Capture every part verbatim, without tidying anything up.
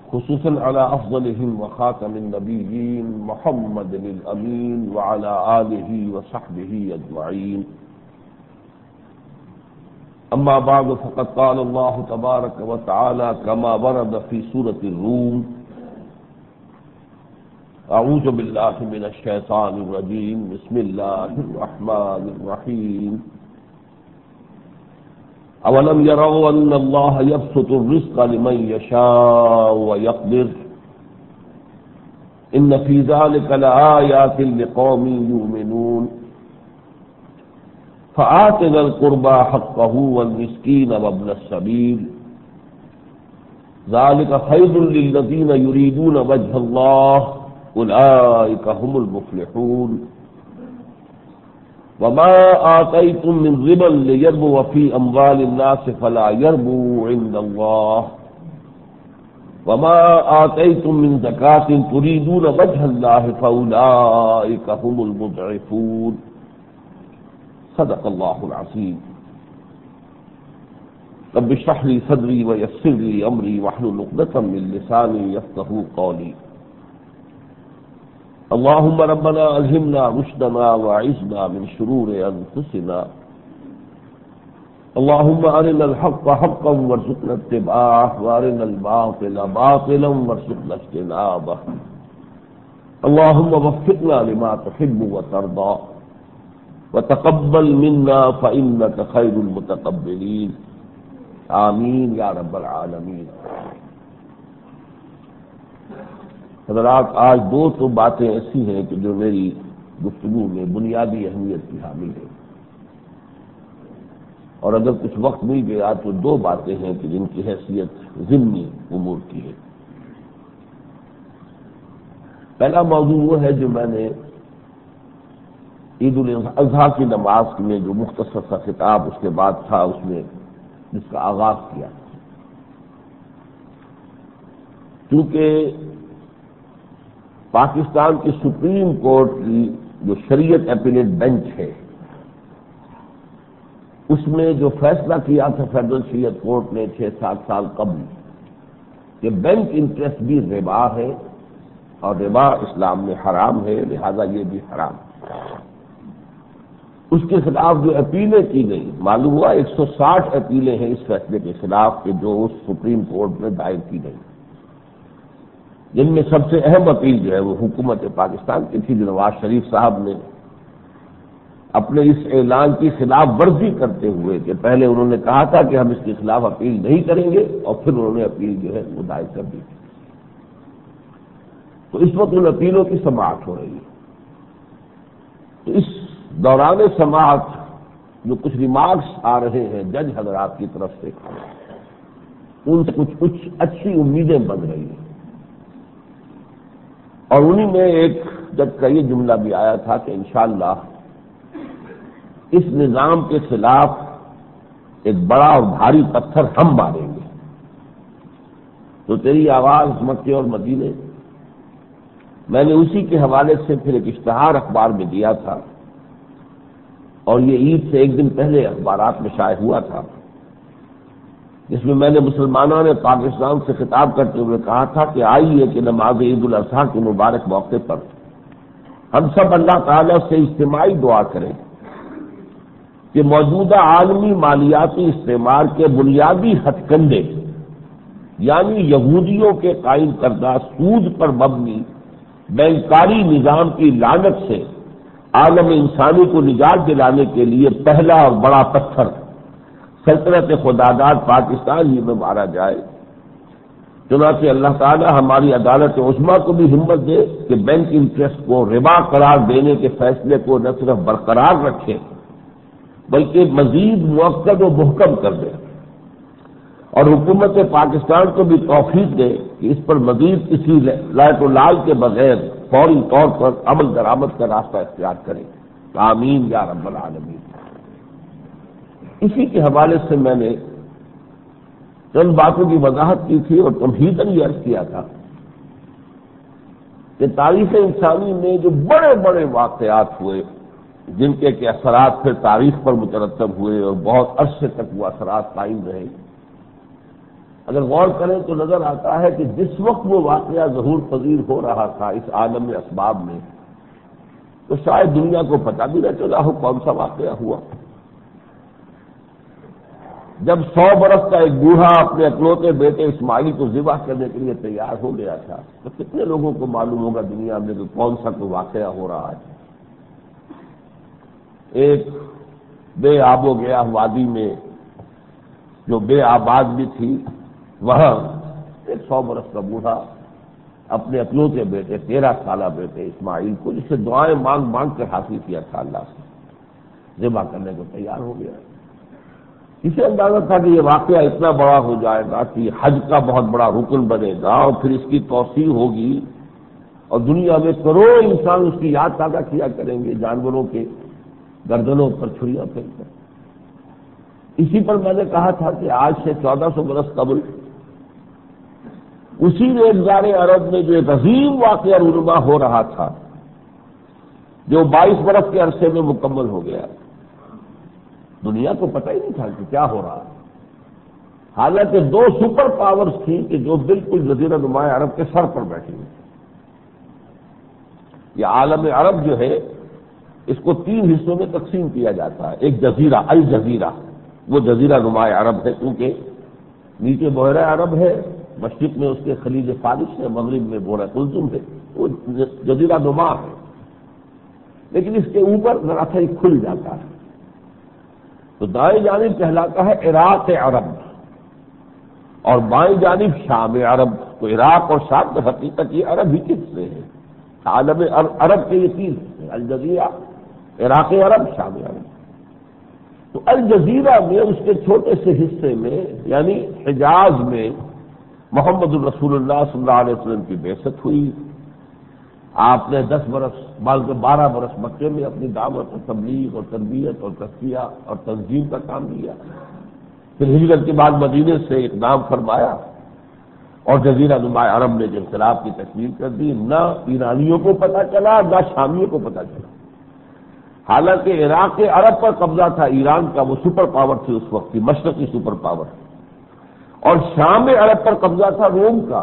خصوصاً على افضلهم وخاتم النبيين محمد الامين وعلى آله وصحبه اجمعين. اما بعد فقد قال الله تبارك وتعالى كما ورد في سورة الروم: اعوذ بالله من الشيطان الرجيم بسم الله الرحمن الرحيم. اولم يروا ان الله يبسط الرزق لمن يشاء ويقدر ان في ذلك لآيات لقوم يؤمنون فآت ذا القربى حقه والمسكين وابن السبيل ذلك خير للذين يريدون وجه الله أولئك هم المفلحون. وما آتيتم من ربا ليربو في أموال الناس فلا يربو عند الله وما آتيتم من زكاة تريدون وجه الله فأولئك هم المضعفون. صدق الله العظيم. رب اشرح لي صدري ويسر لي أمري واحلل عقدة من لساني يفقهوا قولي. اللهم ربنا ألهمنا رشدنا وأعذنا من شرور أنفسنا. اللهم أرنا الحق حقا وارزقنا اتباعه وأرنا الباطل باطلا وارزقنا اجتنابه. اللهم وفقنا لما تحب وترضى وتقبل منا فإنك خير المتقبلين. آمین یا رب العالمین. حضرات، آج دو تو باتیں ایسی ہیں کہ جو میری گفتگو میں بنیادی اہمیت کی حامل ہے، اور اگر کچھ وقت مل گیا تو دو باتیں ہیں کہ جن کی حیثیت ضمنی امور کی ہے. پہلا موضوع وہ ہے جو میں نے عید الاضحیٰ کی نماز میں جو مختصر سا خطاب اس کے بعد تھا، اس میں جس کا آغاز کیا. کیونکہ پاکستان کی سپریم کورٹ کی جو شریعت اپیلیٹ بینچ ہے، اس میں جو فیصلہ کیا تھا فیڈرل شریعت کورٹ نے چھ سات سال قبل کہ بینک انٹرسٹ بھی ربا ہے اور ربا اسلام میں حرام ہے، لہذا یہ بھی حرام. اس کے خلاف جو اپیلیں کی گئی، معلوم ہوا ایک سو ساٹھ اپیلیں ہیں اس فیصلے کے خلاف کہ جو اس سپریم کورٹ میں دائر کی گئی، جن میں سب سے اہم اپیل جو ہے وہ حکومت پاکستان کی تھی. نواز شریف صاحب نے اپنے اس اعلان کی خلاف ورزی کرتے ہوئے کہ پہلے انہوں نے کہا تھا کہ ہم اس کے خلاف اپیل نہیں کریں گے، اور پھر انہوں نے اپیل جو ہے وہ دائر کر دی. تو اس وقت ان اپیلوں کی سماعت ہو رہی ہے. تو اس دوران سماعت جو کچھ ریمارکس آ رہے ہیں جج حضرات کی طرف سے، ان سے کچھ کچھ اچھی امیدیں بن رہی ہیں. اور انہی میں ایک جج کا یہ جملہ بھی آیا تھا کہ انشاءاللہ اس نظام کے خلاف ایک بڑا اور بھاری پتھر ہم ماریں گے. تو تیری آواز مکے اور مدینے، میں نے اسی کے حوالے سے پھر ایک اشتہار اخبار میں دیا تھا، اور یہ عید سے ایک دن پہلے اخبارات میں شائع ہوا تھا، جس میں میں نے مسلمانوں نے پاکستان سے خطاب کرتے ہوئے کہا تھا کہ آئیے کہ نماز عید الاضحیٰ کے مبارک موقع پر ہم سب اللہ تعالیٰ سے اجتماعی دعا کریں کہ موجودہ عالمی مالیاتی استعمار کے بنیادی ہتھ کنڈے، یعنی یہودیوں کے قائم کردہ سود پر مبنی بینکاری نظام کی لعنت سے عالم انسانی کو نجات دلانے کے لیے پہلا اور بڑا پتھر سلطنت خداداد پاکستان ہی میں مارا جائے. چنانچہ اللہ تعالی ہماری عدالت عظمیٰ کو بھی ہمت دے کہ بینک انٹرسٹ کو ربا قرار دینے کے فیصلے کو نہ صرف برقرار رکھے بلکہ مزید مؤکد و محکم کر دے، اور حکومت پاکستان کو بھی توفیق دے کہ اس پر مزید کسی لائٹ و لال کے بغیر فوری طور پر عمل درآمد کا راستہ اختیار کرے. آمین یا رب العالمین. اسی کے حوالے سے میں نے چند باتوں کی وضاحت کی تھی اور تمہیداً یہ عرض کیا تھا کہ تاریخ انسانی میں جو بڑے بڑے واقعات ہوئے جن کے کہ اثرات پھر تاریخ پر مترتب ہوئے اور بہت عرصے تک وہ اثرات قائم رہے، اگر غور کریں تو نظر آتا ہے کہ جس وقت وہ واقعہ ظہور پذیر ہو رہا تھا اس عالم اسباب میں، تو شاید دنیا کو پتہ بھی نہ چلا ہو کون سا واقعہ ہوا۔ جب سو برس کا ایک بوڑھا اپنے اکلوتے بیٹے اسماعیل کو ذبح کرنے کے لیے تیار ہو گیا تھا، تو کتنے لوگوں کو معلوم ہوگا دنیا میں کہ کون سا کوئی واقعہ ہو رہا ہے۔ ایک بے آب و گیا وادی میں جو بے آباد بھی تھی، وہاں ایک سو برس کا بوڑھا اپنے اکلوتے بیٹے تیرہ سالہ بیٹے اسماعیل کو، جسے دعائیں مانگ مانگ کر حاصل کیا تھا اللہ سے، ذبح کرنے کو تیار ہو گیا۔ اسے اندازہ تھا کہ یہ واقعہ اتنا بڑا ہو جائے گا کہ یہ حج کا بہت بڑا رکن بنے گا اور پھر اس کی توسیع ہوگی اور دنیا میں کروڑوں انسان اس کی یاد تازہ کیا کریں گے جانوروں کے گردنوں پر چھریاں پھینک کر۔ اسی پر میں نے کہا تھا کہ آج سے چودہ سو برس قبل اسی ریگزار عرب میں جو ایک عظیم واقعہ رونما ہو رہا تھا، جو بائیس برس کے عرصے میں مکمل ہو گیا، دنیا کو پتہ ہی نہیں تھا کہ کیا ہو رہا ہے۔ حالانکہ دو سپر پاورز تھیں کہ جو بالکل جزیرہ نماء عرب کے سر پر بیٹھی ہوئی۔ یہ عالم عرب جو ہے اس کو تین حصوں میں تقسیم کیا جاتا ہے۔ ایک جزیرہ الجزیرہ، وہ جزیرہ نماء عرب ہے، کیونکہ نیچے بحیرہ عرب ہے، مشرق میں اس کے خلیج فارس ہے، مغرب میں بحیرہ قلزم ہے، وہ جزیرہ نما ہے۔ لیکن اس کے اوپر ذرا سا ہی کھل جاتا ہے، تو دائیں جانب کہلاتا ہے عراق عرب اور بائیں جانب شام عرب۔ تو عراق اور شام تو حقیقت یہ عرب ہی کس سے ہے، عالم عرب کے یہ تین ہیں، الجزیرہ، عراق عرب، شام عرب۔ تو الجزیرہ میں اس کے چھوٹے سے حصے میں یعنی حجاز میں محمد الرسول اللہ صلی اللہ علیہ وسلم کی بعثت ہوئی۔ آپ نے دس برس بلکہ بارہ برس مکے میں اپنی دعوت اور تبلیغ اور تربیت اور تزکیہ اور تنظیم کا کام کیا، پھر ہجرت کے بعد مدینے سے اقدام فرمایا اور جزیرہ نماء عرب میں جو انقلاب کی تکمیل کر دی، نہ ایرانیوں کو پتہ چلا نہ شامیوں کو پتہ چلا۔ حالانکہ عراق عرب پر قبضہ تھا ایران کا، وہ سپر پاور تھی اس وقت کی، مشرقی سپر پاور، اور شام عرب پر قبضہ تھا روم کا،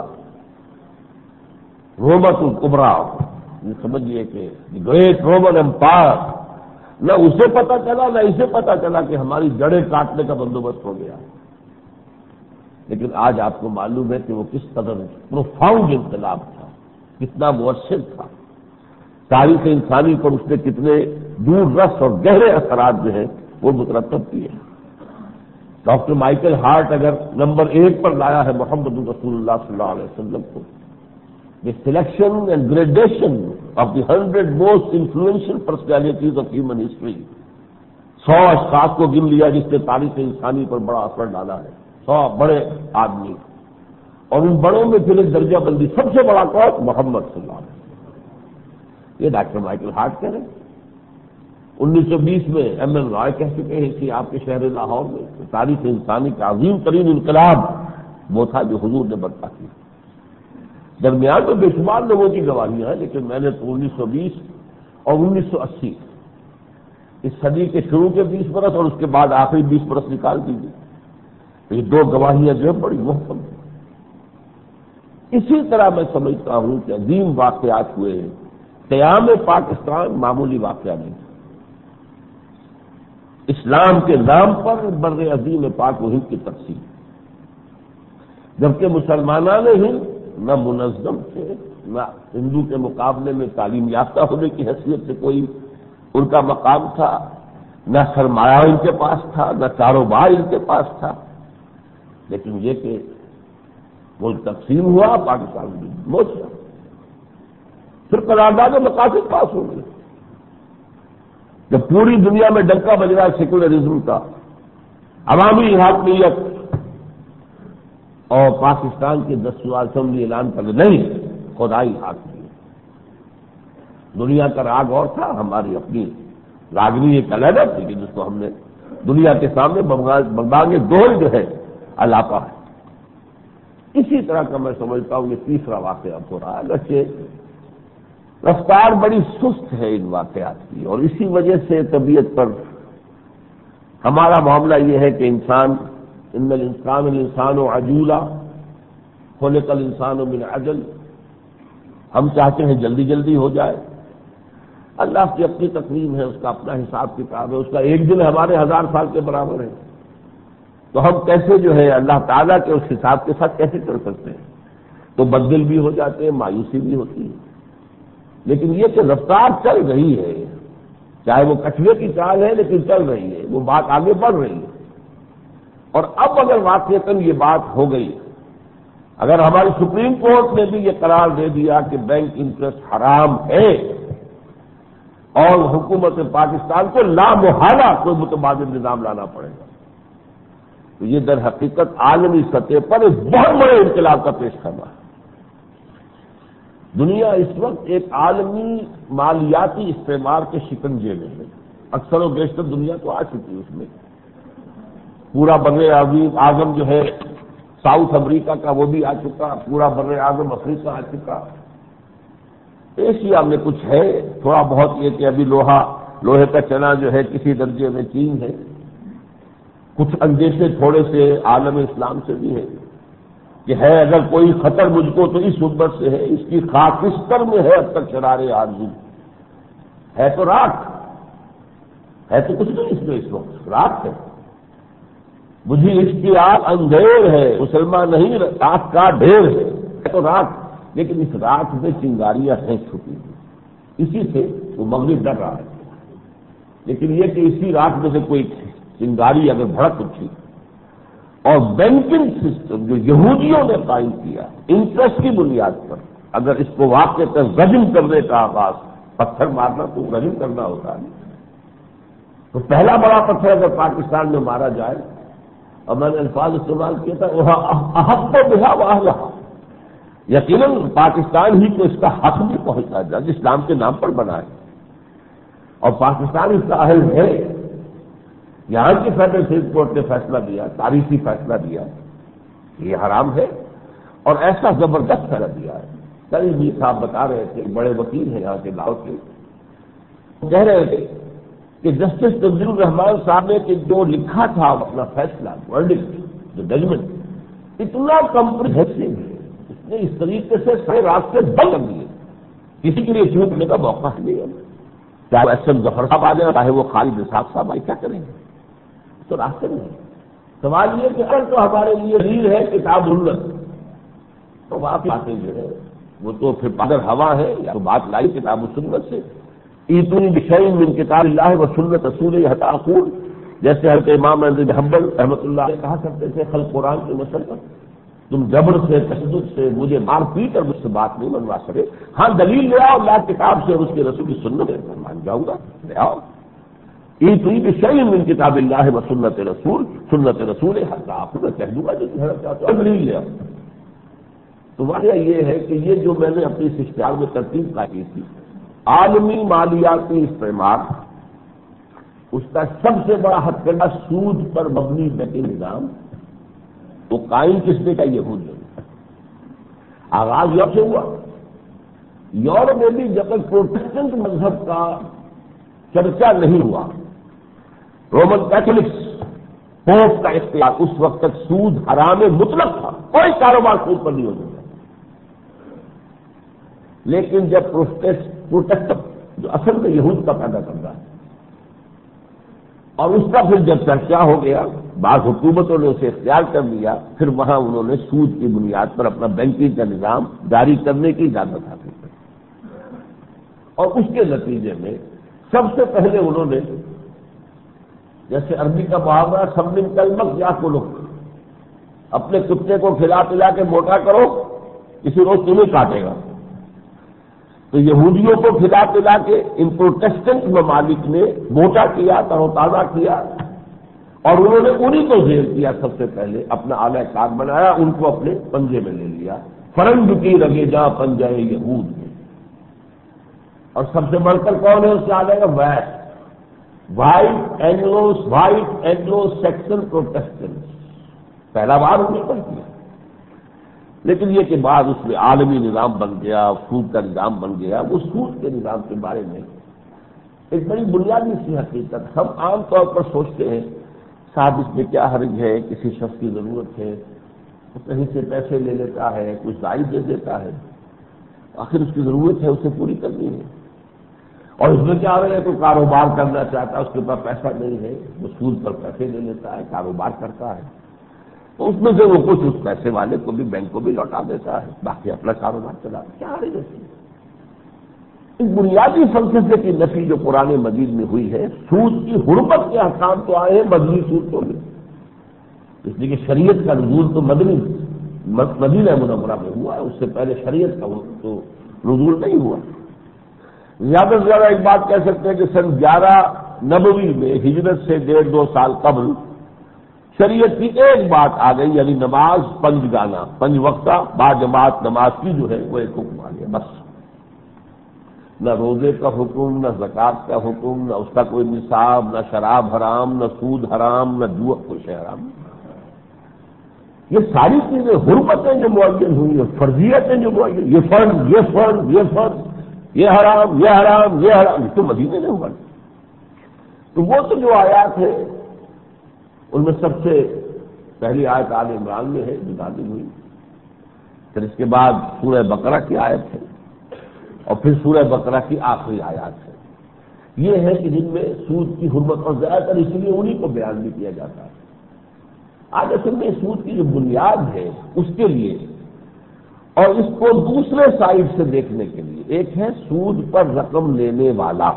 رومت الکبریٰ، یہ سمجھیے کہ گریٹ رومن امپائر۔ نہ اسے پتہ چلا نہ اسے پتہ چلا کہ ہماری جڑیں کاٹنے کا بندوبست ہو گیا۔ لیکن آج آپ کو معلوم ہے کہ وہ کس قدر پروفاؤنڈ انقلاب تھا، کتنا مؤثر تھا، تاریخ انسانی پر اس نے کتنے دور رس اور گہرے اثرات جو ہیں وہ مترتب کیے۔ ڈاکٹر مائیکل ہارٹ اگر نمبر ایک پر لایا ہے محمد رسول اللہ صلی اللہ علیہ وسلم کو، the selection and gradation of the hundred most influential personalities of human history، سو اشخاص کو گن لیا جس نے تاریخ انسانی پر بڑا اثر ڈالا ہے، سو بڑے آدمی، اور ان بڑوں میں پھر ایک درجہ بندی، سب سے بڑا کون؟ محمد صلی اللہ علیہ وسلم۔ یہ ڈاکٹر مائیکل ہارٹ کہہ رہے ہیں۔ انیس سو بیس میں ایم ایل رائے کہہ چکے ہیں کہ آپ کے شہر لاہور میں تاریخ انسانی کا عظیم ترین انقلاب وہ تھا جو حضور نے برپا کیا۔ درمیان میں بے شمار لوگوں کی گواہیاں ہیں، لیکن میں نے تو انیس سو بیس اور انیس سو اسی اس صدی کے شروع کے بیس برس اور اس کے بعد آخری بیس برس نکال دیجیے، یہ دو گواہیاں جو ہیں بڑی محکم ہیں۔ اسی طرح میں سمجھتا ہوں کہ عظیم واقعات ہوئے ہیں۔ قیام پاکستان معمولی واقعہ نہیں، اسلام کے نام پر بر عظیم پاک و ہند کی تقسیم، جبکہ مسلمانان ہند نہ منظم تھے، نہ ہندو کے مقابلے میں تعلیم یافتہ ہونے کی حیثیت سے کوئی ان کا مقام تھا، نہ سرمایہ ان کے پاس تھا، نہ کاروبار ان کے پاس تھا، لیکن یہ کہ ملک تقسیم ہوا، پاکستان بھی موچا، پھر قرارداد مقاصد پاس ہو گئے۔ جب پوری دنیا میں ڈنکا بج رہا ہے سیکولرزم کا، عوامی حاکمیت، اور پاکستان کے دس سو اسمبلی اعلان کر نہیں خدائی حاکمیت، دنیا کا راگ اور تھا، ہماری اپنی راگنی ایک علیحدہ تھی کہ جس کو ہم نے دنیا کے سامنے بمبانگ دول جو ہے الاپا ہے۔ اسی طرح کا میں سمجھتا ہوں یہ تیسرا واقعہ ہو رہا ہے، اگرچہ رفتار بڑی سست ہے ان واقعات کی، اور اسی وجہ سے طبیعت پر ہمارا معاملہ یہ ہے کہ انسان ان الانسان الانسان عجولا خلق الانسان من عجل، ہم چاہتے ہیں جلدی جلدی ہو جائے، اللہ کی اپنی تقویم ہے، اس کا اپنا حساب کتاب ہے، اس کا ایک دن ہمارے ہزار سال کے برابر ہے، تو ہم کیسے جو ہے اللہ تعالیٰ کے اس حساب کے ساتھ کیسے چل سکتے ہیں؟ تو بدل بھی ہو جاتے ہیں، مایوسی بھی ہوتی ہے، لیکن یہ کہ رفتار چل رہی ہے، چاہے وہ کٹوے کی چال ہے لیکن چل رہی ہے، وہ بات آگے بڑھ رہی ہے۔ اور اب اگر واقعتاً یہ بات ہو گئی، اگر ہماری سپریم کورٹ نے بھی یہ قرار دے دیا کہ بینک انٹرسٹ حرام ہے اور حکومت پاکستان کو لامحالہ کوئی متبادل نظام لانا پڑے گا، تو یہ در حقیقت عالمی سطح پر ایک بہت بڑے انقلاب کا پیش کرنا ہے۔ دنیا اس وقت ایک عالمی مالیاتی استعمار کے شکنجے میں ہے، اکثر و بیشتر دنیا تو آ چکی ہے اس میں، پورا بر اعظم جو ہے ساؤتھ امریکہ کا وہ بھی آ چکا، پورا بر اعظم افریقہ آ چکا، ایشیا میں کچھ ہے تھوڑا بہت، یہ کہ ابھی لوہا لوہے کا چنا جو ہے کسی درجے میں چین ہے، کچھ اندیشے تھوڑے سے عالم اسلام سے بھی ہے کہ ہے اگر کوئی خطر مجھ کو تو اس امت سے ہے، اس کی خاکستر میں ہے اب تک شرار آرزو، ہے تو راکھ، ہے تو کچھ نہیں اس میں، اس وقت راکھ ہے، مجھے اس کی آگ اندھیر ہے، مسلمان نہیں راکھ کا ڈھیر ہے، ہے تو راکھ، لیکن اس راکھ میں چنگاریاں ہیں چھپی، اسی سے وہ مغرب ڈر رہا ہے، لیکن یہ کہ اسی راکھ میں سے کوئی چنگاری اگر بھڑک اٹھی، اور بینکنگ سسٹم جو یہودیوں نے قائم کیا انٹرسٹ کی بنیاد پر، اگر اس کو واقع رجم کرنے کا آغاز، پتھر مارنا تو رجم کرنا ہوتا ہے، تو پہلا بڑا پتھر اگر پاکستان میں مارا جائے، اور میں نے الفاظ استعمال کیا تھا وہاں احق و بہا واہلہ، یقیناً پاکستان ہی کو اس کا حق بھی پہنچا جائے جو اسلام کے نام پر بنا ہے، اور پاکستان اس کا اہل ہے۔ یہاں کی فیڈرل سپریم کورٹ نے فیصلہ دیا، تاریخی فیصلہ دیا، یہ حرام ہے، اور ایسا زبردست فیصلہ دیا ہے۔ کل بھی صاحب بتا رہے تھے، بڑے وکیل ہیں یہاں کے لاہور کے، کہہ رہے تھے کہ جسٹس تنزیل الرحمان صاحب نے کہ جو لکھا تھا اپنا فیصلہ ورڈکٹ، جو ججمنٹ اتنا کمپریہنسو ہے، اس نے اس طریقے سے سارے راستے بند کر دیے، کسی کے لیے چوکنے کا موقع نہیں ہے، چاہے وہ ایس ایم ظفر صاحب آ جائیں، چاہے وہ خالد اسحاق صاحب آئے، کیا کریں گے؟ تو راستے نہیں۔ سوال یہ کہ اگر تو ہمارے لیے دلیل ہے کتاب الت، تو واقعی باتیں جو ہے وہ تو پھر اگر ہوا ہے یا تو بات لائی کتاب و سنت سے، ایتونی بشیء من کتاب اللہ و سنت رسولہ حتی اقول، جیسے حضرت امام احمد بن حنبل رحمۃ اللہ علیہ کہا کرتے تھے خلق قرآن کے مسئلے پر، تم جبر سے تشدد سے مجھے مار پیٹ اور مجھ سے بات نہیں منوا سکے، ہاں دلیل لے آؤ اللہ کتاب سے اور اس کے رسول کی سنت ہے، میں مان جاؤں گا، لے آؤ۔ ایتونی بشیء من کتاب اللہ و سنت رسول سنت رسول حتی اقول، کہہ دوں گا جو تمہارا چاہتے ہو، دلیل لے آؤ۔ تو واقعہ یہ ہے کہ یہ جو میں نے اپنی اس اشتہار میں ترتیب کا کی تھی، عالمی مالیاتی استعمار، اس کا سب سے بڑا ہتھ کنڈا سود پر مبنی بینکنگ نظام، وہ قائم کس نے کا یہود نے، آغاز یورپ سے ہوا۔ یورپ میں بھی جب تک پروٹسٹنٹ مذہب کا چرچا نہیں ہوا، رومن کیتھولکس پوپ کا اختیار، اس وقت تک سود حرام مطلق تھا، کوئی کاروبار سود پر نہیں ہو سکتا۔ لیکن جب پروٹسٹنٹ جو اصل میں یہود کا پیدا کرتا ہے، اور اس کا پھر جب چرچا ہو گیا، بعض حکومتوں نے اسے اختیار کر لیا، پھر وہاں انہوں نے سود کی بنیاد پر اپنا بینکنگ کا نظام جاری کرنے کی اجازت حاصل کی، اور اس کے نتیجے میں سب سے پہلے انہوں نے، جیسے عربی کا محاورہ سمن کلمک یا کلو، اپنے کتے کو کھلا پلا کے موٹا کرو، کسی روز تمہیں کاٹے گا، تو یہودیوں کو کھلا پلا کے ان پروٹسٹنٹ ممالک نے موٹا کیا، تر و تازہ کیا، اور انہوں نے انہی کو زیر کیا، سب سے پہلے اپنا اعلی کار بنایا، ان کو اپنے پنجے میں لے لیا، فرنگ کی رگے جا پنجائے یہود میں۔ اور سب سے بڑھ کر کون ہے اس سے آگے گا؟ West, white Anglo white Anglo Saxon Protestant, پہلا بار انہوں نے پر کیا۔ لیکن یہ کہ بعد اس میں عالمی نظام بن گیا، سود کا نظام بن گیا۔ وہ سود کے نظام کے بارے میں ایک بڑی بنیادی سی حقیقت، ہم عام طور پر سوچتے ہیں صاحب اس میں کیا حرج ہے، کسی شخص کی ضرورت ہے تو کہیں سے پیسے لے لیتا ہے، کچھ زائد دے دیتا ہے، آخر اس کی ضرورت ہے، اسے پوری کرنی ہے۔ اور اس میں کیا ہے، کوئی کاروبار کرنا چاہتا ہے، اس کے پاس پیسہ نہیں ہے، وہ سود پر پیسے لے لیتا ہے، کاروبار کرتا ہے، تو اس میں سے وہ کچھ اس پیسے والے کو بھی، بینک کو بھی لوٹا دیتا ہے، باقی اپنا کاروبار چلا۔ کیا حرج ہے؟ اس بنیادی فلسفے کی نفی جو قرآن مجید میں ہوئی ہے، سود کی حرمت کے احکام تو آئے ہیں مدنی صورتوں میں، اس لیے کہ شریعت کا نزول تو مدنی مدینہ منورہ میں ہوا ہے، اس سے پہلے شریعت کا تو نزول نہیں ہوا۔ زیادہ سے زیادہ ایک بات کہہ سکتے ہیں کہ سن گیارہ نبوی میں، ہجرت سے ڈیڑھ دو سال قبل، شریعت کی ایک بات آ گئی، یعنی نماز پنج گانا، پنج وقتہ با جماعت نماز کی جو ہے وہ ایک حکم آ گیا بس۔ نہ روزے کا حکم، نہ زکوٰۃ کا حکم، نہ اس کا کوئی نصاب، نہ شراب حرام، نہ سود حرام، نہ جوا کوئی شے حرام۔ یہ ساری چیزیں حرمتیں جو معین ہوئی ہیں، فرضیتیں جو معین، یہ فرض یہ فرض یہ فرض یہ حرام یہ حرام یہ حرام، یہ تو مدینے میں ہوا۔ تو وہ تو جو آیات ہے ان میں سب سے پہلی آیت آل عمران میں ہے جو نازل ہوئی، پھر اس کے بعد سورہ بقرہ کی آیت ہے، اور پھر سورہ بقرہ کی آخری آیات ہے۔ یہ ہے کہ جن میں سود کی حرمت، اور زیادہ تر اس لیے انہیں کو بیان بھی کیا جاتا ہے۔ آج اصل میں سود کی جو بنیاد ہے اس کے لیے، اور اس کو دوسرے سائڈ سے دیکھنے کے لیے، ایک ہے سود پر رقم لینے والا،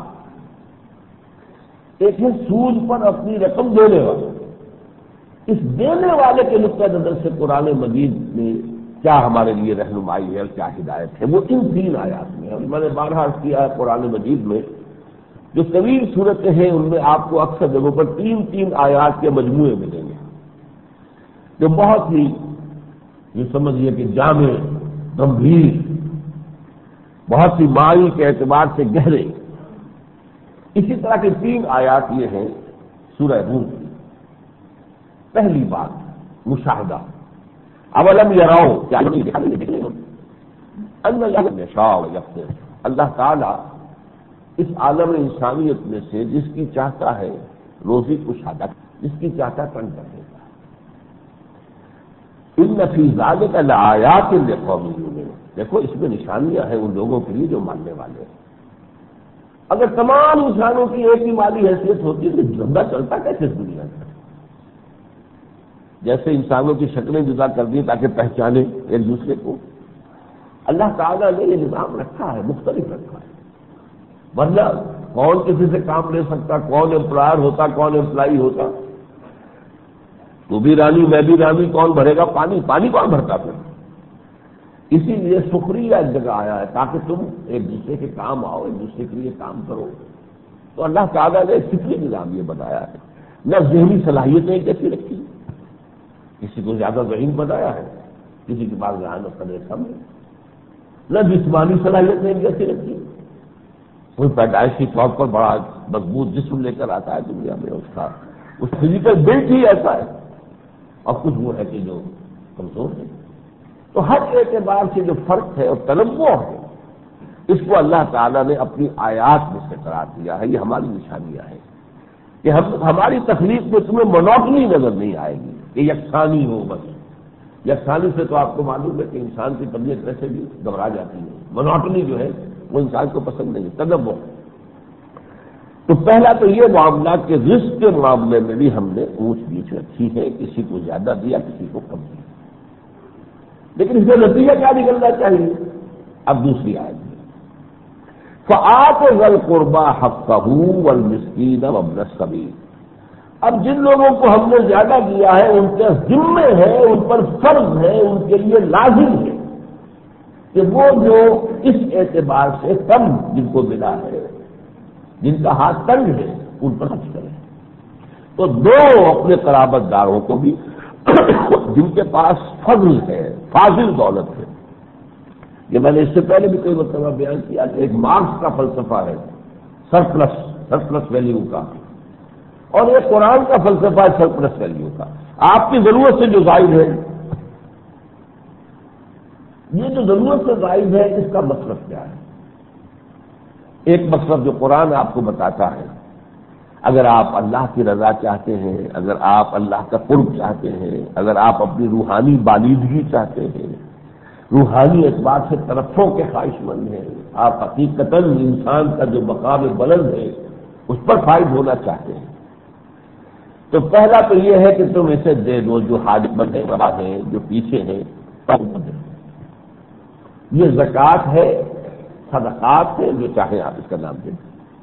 ایک ہے سود پر اپنی رقم دینے والا۔ اس دینے والے کے نقطۂ نظر سے قرآن مجید میں کیا ہمارے لیے رہنمائی ہے اور کیا ہدایت ہے، وہ ان تین آیات میں ہے۔ اور میں نے بارہا عرض کیا ہے، قرآن مجید میں جو طویل صورتیں ہیں ان میں آپ کو اکثر جگہوں پر تین تین آیات کے مجموعے ملیں گے جو بہت ہی یہ سمجھیے کہ جامع، گمبھیر، بہت ہی معنی کے اعتبار سے گہرے۔ اسی طرح کے تین آیات یہ ہیں سورہ روم کی۔ پہلی بات مشاہدہ، اولم یراؤ، کیا اللہ تعالیٰ اس عالم انسانیت میں سے جس کی چاہتا ہے روزی کشادہ، جس کی چاہتا ہے تنگ کر دیتا ہے۔ ان فی ذلک لآیات لقوم یؤمنون، دیکھو اس میں نشانیاں ہیں ان لوگوں کے لیے جو ماننے والے ہیں۔ اگر تمام انسانوں کی ایک ہی مالی حیثیت ہوتی ہے تو زندہ چلتا کیسے اس دنیا میں؟ جیسے انسانوں کی شکلیں جدا کر دی تاکہ پہچانے ایک دوسرے کو، اللہ تعالیٰ نے یہ نظام رکھا ہے، مختلف رکھا ہے، ورنہ کون کسی سے کام لے سکتا، کون امپلائر ہوتا، کون امپلائی ہوتا؟ تو بھی رانی میں بھی رانی، کون بھرے گا پانی؟ پانی کون بھرتا پھر؟ اسی لیے سخریہ ایک جگہ آیا ہے تاکہ تم ایک دوسرے کے کام آؤ، ایک دوسرے کے لیے کام کرو۔ تو اللہ تعالیٰ نے فطری نظام یہ بنایا ہے۔ نہ ذہنی صلاحیتیں کیسی رکھی، کسی کو زیادہ ذہین بنایا ہے، کسی کے پاس ذہن و قدر کم ہے۔ نہ جسمانی صلاحیتیں کیسی رکھی، کوئی پیدائشی طور پر بڑا مضبوط جسم لے کر آتا ہے دنیا میں، اس کا اس فزیکل بلڈ ہی ایسا ہے، اور کچھ وہ ہے کہ جو کمزور ہے۔ تو ہر اعتبار سے جو فرق ہے اور تنوع ہے، اس کو اللہ تعالیٰ نے اپنی آیات میں سے قرار دیا ہے۔ یہ ہماری نشانیاں ہیں کہ ہم ہماری تخلیق میں تمہیں مونوٹنی نظر نہیں آئے گی کہ یکسانی ہو بس۔ یکسانی سے تو آپ کو معلوم ہے کہ انسان کی طبیعت ویسے بھی گھبرا جاتی ہے، مونوٹنی جو ہے وہ انسان کو پسند نہیں، تنوع۔ تو پہلا تو یہ معاملہ کہ رزق کے معاملے میں بھی ہم نے اونچ نیچ رکھی ہے، کسی کو زیادہ دیا کسی کو کم دیا، لیکن اس کا نتیجہ کیا نکلنا چاہیے؟ اب دوسری آیت میں فآتوا ذی القربى حقہ والمسکین وابن السبیل۔ اب جن لوگوں کو ہم نے زیادہ دیا ہے ان کے ذمے ہے، ان پر فرض ہے، ان کے لیے لازم ہے کہ وہ جو اس اعتبار سے کم جن کو ملا ہے، جن کا ہاتھ تنگ ہے، ان پر خرچ کریں۔ تو دو اپنے قرابت داروں کو بھی جن کے پاس فضل ہے، فاضل دولت ہے، یہ میں نے اس سے پہلے بھی کئی مرتبہ بیان کیا کہ ایک مارکس کا فلسفہ ہے سرپلس سرپلس ویلیو کا، اور یہ قرآن کا فلسفہ ہے سرپلس ویلیو کا۔ آپ کی ضرورت سے جو زائد ہے، یہ جو ضرورت سے زائد ہے، اس کا مصرف کیا ہے؟ ایک مصرف جو قرآن آپ کو بتاتا ہے، اگر آپ اللہ کی رضا چاہتے ہیں، اگر آپ اللہ کا قرب چاہتے ہیں، اگر آپ اپنی روحانی بالیدگی چاہتے ہیں، روحانی اعتبار سے ترقی کے خواہش مند ہیں، آپ حقیقتاً انسان کا جو مقام بلند ہے اس پر فائز ہونا چاہتے ہیں، تو پہلا تو یہ ہے کہ تم اسے دے دو جو حاجت مند ہیں، جو پیچھے ہیں، یہ زکوٰۃ ہے، صدقات ہے، جو چاہیں آپ اس کا نام دیں۔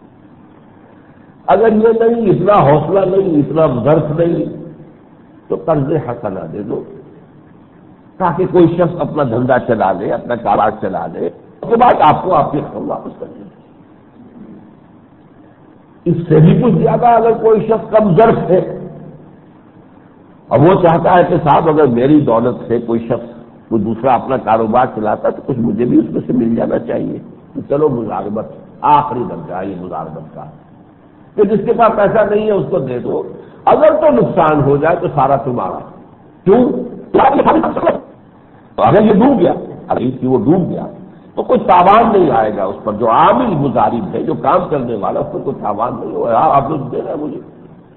اگر یہ نہیں، اتنا حوصلہ نہیں، اتنا ظرف نہیں، تو قرض حسنہ دے دو تاکہ کوئی شخص اپنا دھندا چلا لے، اپنا کاروبار چلا لے، اس کے بعد آپ کو آپ کی رقم واپس کر دیں۔ اس سے بھی کچھ زیادہ اگر کوئی شخص کم ظرف ہے اور وہ چاہتا ہے کہ صاحب اگر میری دولت سے کوئی شخص کوئی دوسرا اپنا کاروبار چلاتا تو کچھ مجھے بھی اس میں سے مل جانا چاہیے، تو چلو مزاربت، آخری درجہ یہ مزاربت کا کہ جس کے پاس پیسہ نہیں ہے اس کو دے دو، اگر تو نقصان ہو جائے تو سارا تمہارا، کیوں؟ اگر یہ ڈوب گیا، اگر اس کی وہ ڈوب گیا تو کوئی تاوان نہیں آئے گا اس پر، جو عامل مضارب ہے، جو کام کرنے والا، اس پر کوئی تاوان نہیں ہوگا، آپ لوگ دے رہے ہیں مجھے۔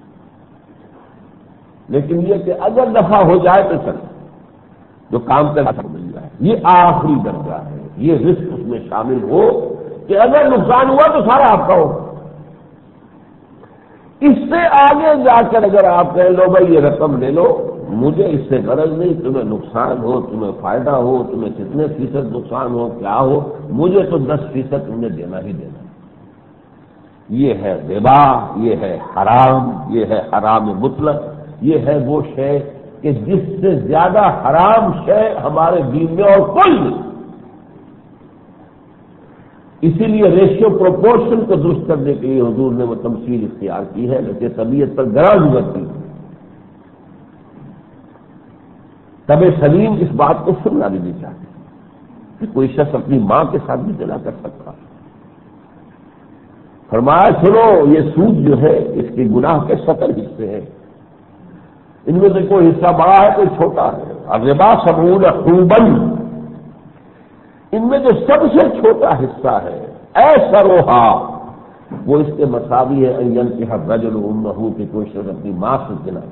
لیکن یہ کہ اگر نفع ہو جائے تو چل، جو کام کرنا مل جائے، یہ آخری درجہ ہے، یہ رزق اس میں شامل ہو کہ اگر نقصان ہوا تو سارا آپ کا ہو۔ اس سے آگے جا کر اگر آپ کہہ لو بھائی یہ رقم لے لو، مجھے اس سے غرض نہیں، تمہیں نقصان ہو، تمہیں فائدہ ہو، تمہیں کتنے فیصد نقصان ہو، کیا ہو، مجھے تو دس فیصد تم نے دینا ہی دینا۔ یہ ہے ربا، یہ ہے حرام، یہ ہے حرام مطلق، یہ ہے وہ شے کہ جس سے زیادہ حرام شے ہمارے دین میں اور کوئی نہیں۔ اسی لیے ریشیو پروپورشن کو درست کرنے کے لیے حضور نے وہ تمثیل اختیار کی ہے، لیکن طبیعت پر گراں گزرتی ہے۔ طب سلیم اس بات کو سننا بھی نہیں چاہتے کہ کوئی شخص اپنی ماں کے ساتھ بھی زنا کر سکتا۔ فرمایا سنو، یہ سود جو ہے اس کے گناہ کے ستر حصے ہیں، ان میں سے کوئی حصہ بڑا ہے کوئی چھوٹا ہے۔ الربا سبعون حوبا، ان میں جو سب سے چھوٹا حصہ ہے ایسروہا، وہ اس کے مساوی ہے ان ینکح الرجل امہ، کہ کوئی شخص اپنی ماں سے زنا۔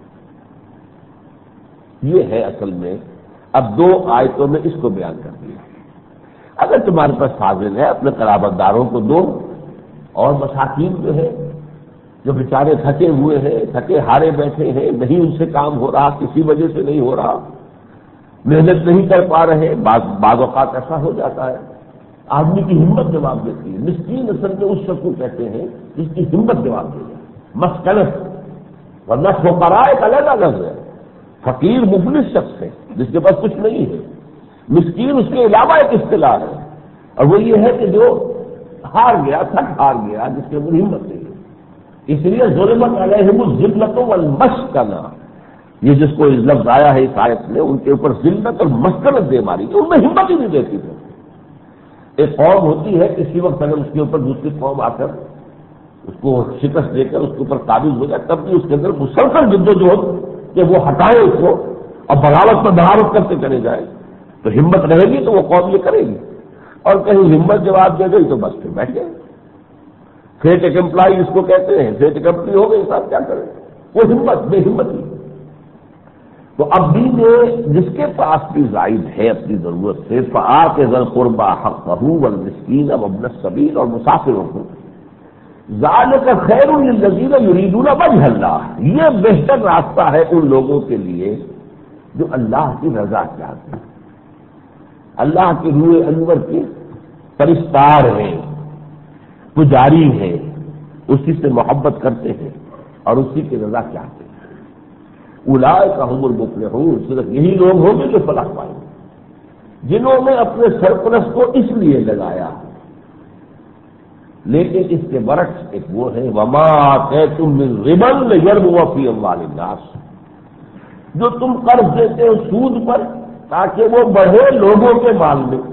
یہ ہے اصل میں، اب دو آیتوں میں اس کو بیان کر دیا۔ اگر تمہارے پاس فاضل ہے اپنے قرابت داروں کو دو، اور مساکین جو ہے جو بیچارے تھکے ہوئے ہیں، تھکے ہارے بیٹھے ہیں، نہیں ان سے کام ہو رہا، کسی وجہ سے نہیں ہو رہا، محنت نہیں کر پا رہے، بعض بعض اوقات ایسا ہو جاتا ہے آدمی کی ہمت جواب دیتی ہے۔ مسکین اصل میں اس شخص کو کہتے ہیں جس کی ہمت جواب دے جائے، مسکنت، ورنہ فقراء ایک الگ الگ ہے، فقیر مفلس شخص ہے جس کے پاس کچھ نہیں ہے، مسکین اس کے علاوہ ایک اصطلاح ہے، اور وہ یہ ہے کہ جو ہار گیا، تھک ہار گیا، جس کے اندر ہمت نہیں ہے۔ اس لیے ظلمت علیہم الذلۃ والمسکنہ، یہ جس کو لفظ آیا ہے اس آیت میں، ان کے اوپر ذلت اور مسکنت دے ماری، ان میں ہمت ہی نہیں دیتی تھی۔ ایک قوم ہوتی ہے کسی وقت اگر اس کے اوپر دوسری قوم آ کر اس کو شکست دے کر اس کے اوپر قابض ہو جائے، تب بھی اس کے اندر مسلسل جدوجہد کہ وہ ہٹائے اس کو اور بغاوت پر بغاوت کرتے چلے جائے، تو ہمت رہے گی تو وہ قوم یہ کرے گی، اور کہیں ہمت جواب دے گئی تو بس پھر بیٹھ گئے۔ فیٹ ایک امپلائی اس کو کہتے ہیں، فیٹ کمپنی ہو گئی، صاحب کیا کرے، وہ ہمت بے ہمتی۔ تو اب بھی جس کے پاس بھی زائد ہے اپنی ضرورت سے، فآت ذی القربى حقہ والمسکین وابن السبیل، اور مسافروں کو، ذالک خیر للذین یریدون وجہ اللہ، یہ بہتر راستہ ہے ان لوگوں کے لیے جو اللہ کی رضا چاہتے ہیں، اللہ کے روح انور کے پرستار ہیں، پجاری ہیں، اسی سے محبت کرتے ہیں اور اسی کی رضا چاہتے ہیں۔ اولئک هم المفلحون، صرف یہی لوگ ہوں گے جو فلاح پائیں گے، جنہوں نے اپنے سرپرست کو اس لیے لگایا۔ لیکن اس کے برعکس ایک وہ ہے وما آتیتم من ربا لیربو فی اموال الناس، جو تم قرض دیتے ہو سود پر تاکہ وہ بڑھے لوگوں کے مال میں۔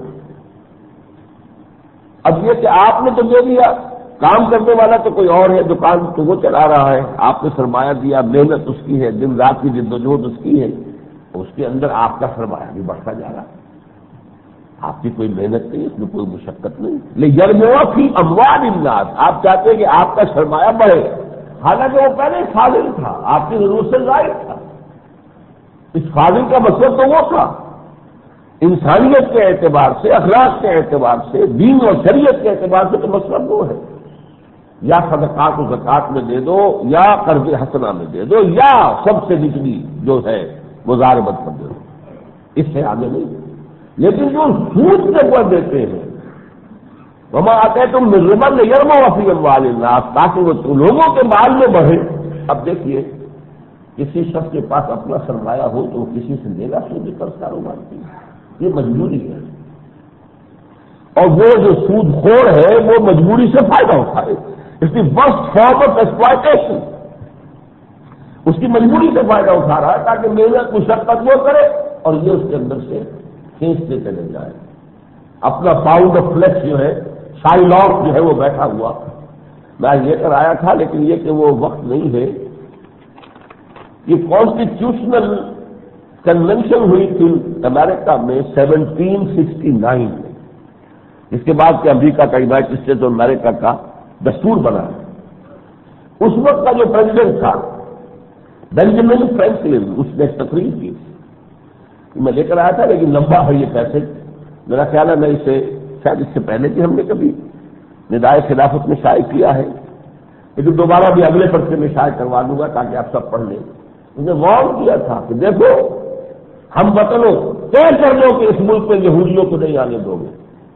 اب یہ کہ آپ نے تو دے دیا، کام کرنے والا تو کوئی اور ہے، دکان تو وہ چلا رہا ہے، آپ نے سرمایہ دیا، محنت اس کی ہے، دن رات کی جدوجہد اس کی ہے، اس کے اندر آپ کا سرمایہ بھی بڑھتا جا رہا ہے، آپ کی کوئی محنت نہیں، اس میں کوئی مشقت نہیں، لیربو فی اموال الناس، آپ چاہتے ہیں کہ آپ کا سرمایہ بڑھے، حالانکہ وہ پہلے فاضل تھا، آپ کی ضرورت سے زائد تھا۔ اس فاضل کا مطلب تو وہ تھا، انسانیت کے اعتبار سے، اخلاق کے اعتبار سے، دین اور شریعت کے اعتبار سے تو مطلب وہ ہے، یا صدقات و زکات میں دے دو، یا قرض حسنہ میں دے دو، یا سب سے نچلی جو ہے وہ ضاربت پر دے دو، اس سے آگے نہیں۔ لیکن جو سود کے اوپر دیتے ہیں، وما آتیتم من ربا لیربو فی اموال الناس، تاکہ وہ لوگوں کے مال میں بڑھے۔ اب دیکھیے کسی شخص کے پاس اپنا سرمایہ ہو تو وہ کسی سے لے گا سود قرض کاروبار کی، یہ مجبوری ہے، اور وہ جو سود خور ہے وہ مجبوری سے فائدہ اٹھائے، اس کی ورسٹ فارم آف ایکسپلائٹیشن، اس کی مجبوری سے فائدہ اٹھا رہا ہے تاکہ محنت مشقت وہ کرے اور یہ اس کے اندر سے کھینچتے چلے جائے۔ اپنا پاؤنڈ آف فلیش جو ہے، شائلاک جو ہے وہ بیٹھا ہوا، میں لے کر آیا تھا، لیکن یہ کہ وہ وقت نہیں ہے۔ یہ کانسٹیٹیوشنل کنونشن ہوئی تھی امریکہ میں سیونٹین سکسٹی نائن میں، اس کے بعد کہ امریکہ کا یونائٹڈ اسٹیٹس آف امریکہ کا دستور بنا ہے۔ اس وقت کا جو پریزیڈنٹ تھا بینجامن فرینکلن، اس نے تقریر کی، میں لے کر آیا تھا، لیکن لمبا ہے یہ پیسج، میرا خیال ہے میں اسے شاید اس سے پہلے بھی ہم نے کبھی ندائے خلافت میں شائع کیا ہے، لیکن دوبارہ بھی اگلے پرچے میں شائع کروا دوں گا تاکہ آپ سب پڑھ لیں۔ انہوں نے وارن کیا تھا کہ دیکھو ہم وطنوں طے کر لو کہ اس ملک میں یہودیوں کو نہیں آنے دو گے،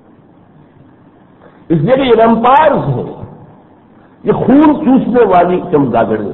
اس لیے کہ یہ ویمپائرز ہیں، یہ خون چوسنے والی چمگادڑیں،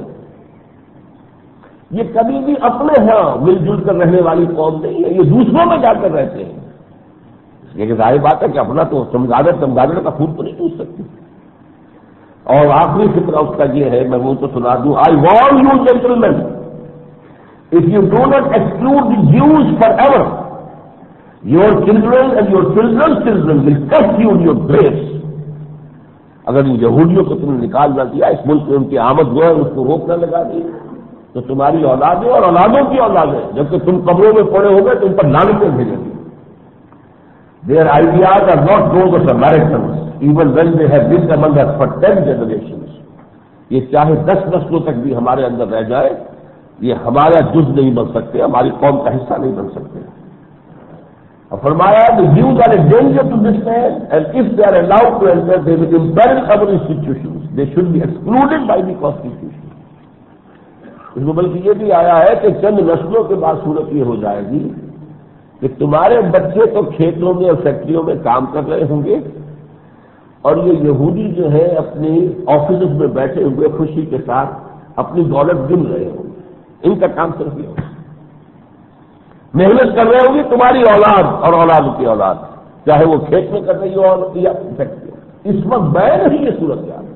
یہ کبھی بھی اپنے ہاں مل جل کر رہنے والی قوم نہیں ہے، یہ دوسروں میں جا کر رہتے ہیں۔ اس لیے کہ ظاہر بات ہے کہ اپنا تو چمگادڑ چمگادڑ کا خون تو نہیں چوس سکتی۔ اور آخری فکر اس کا یہ ہے، میں وہ تو سنا دوں، I warn you gentleman, if you do not exclude the Jews forever, your children and your children's children will curse you in your graves. اگر ان یہودیوں کو تم نے نکال نہ دیا، اس ملک میں ان کی آمد جو ہے اس کو روکنا لگا دی، تو تمہاری اولادیں اور اولادوں کی اولادیں جبکہ تم قبروں میں پڑے ہو گئے تم پر لعنتیں بھیجیں گی۔ Their ideas are not those of Americans, even when they have lived among us for ten generations. یہ چاہے دس نسلوں تک بھی ہمارے اندر رہ جائے، یہ ہمارا جز نہیں بن سکتے، ہماری قوم کا حصہ نہیں بن سکتے۔ اور فرمایا the Jews are a danger to this land, and if they are allowed to enter, they will imperil our institutions. They should be excluded by the Constitution. اس میں بلکہ یہ بھی آیا ہے کہ چند نسلوں کے بعد صورت یہ ہو جائے گی کہ تمہارے بچے تو کھیتوں میں اور فیکٹریوں میں کام کر رہے ہوں گے، اور یہ یہودی جو ہے اپنی آفیسز میں بیٹھے ہوئے خوشی کے ساتھ اپنی دولت گن رہے ہوں گے۔ ان کا کام صرف یہ ہوگا، محنت کر رہے ہوں گی تمہاری اولاد اور اولاد کی اولاد، چاہے وہ کھیت میں کر رہی ہو یا فیکٹری۔ اس وقت میں نہیں یہ صورت ہے۔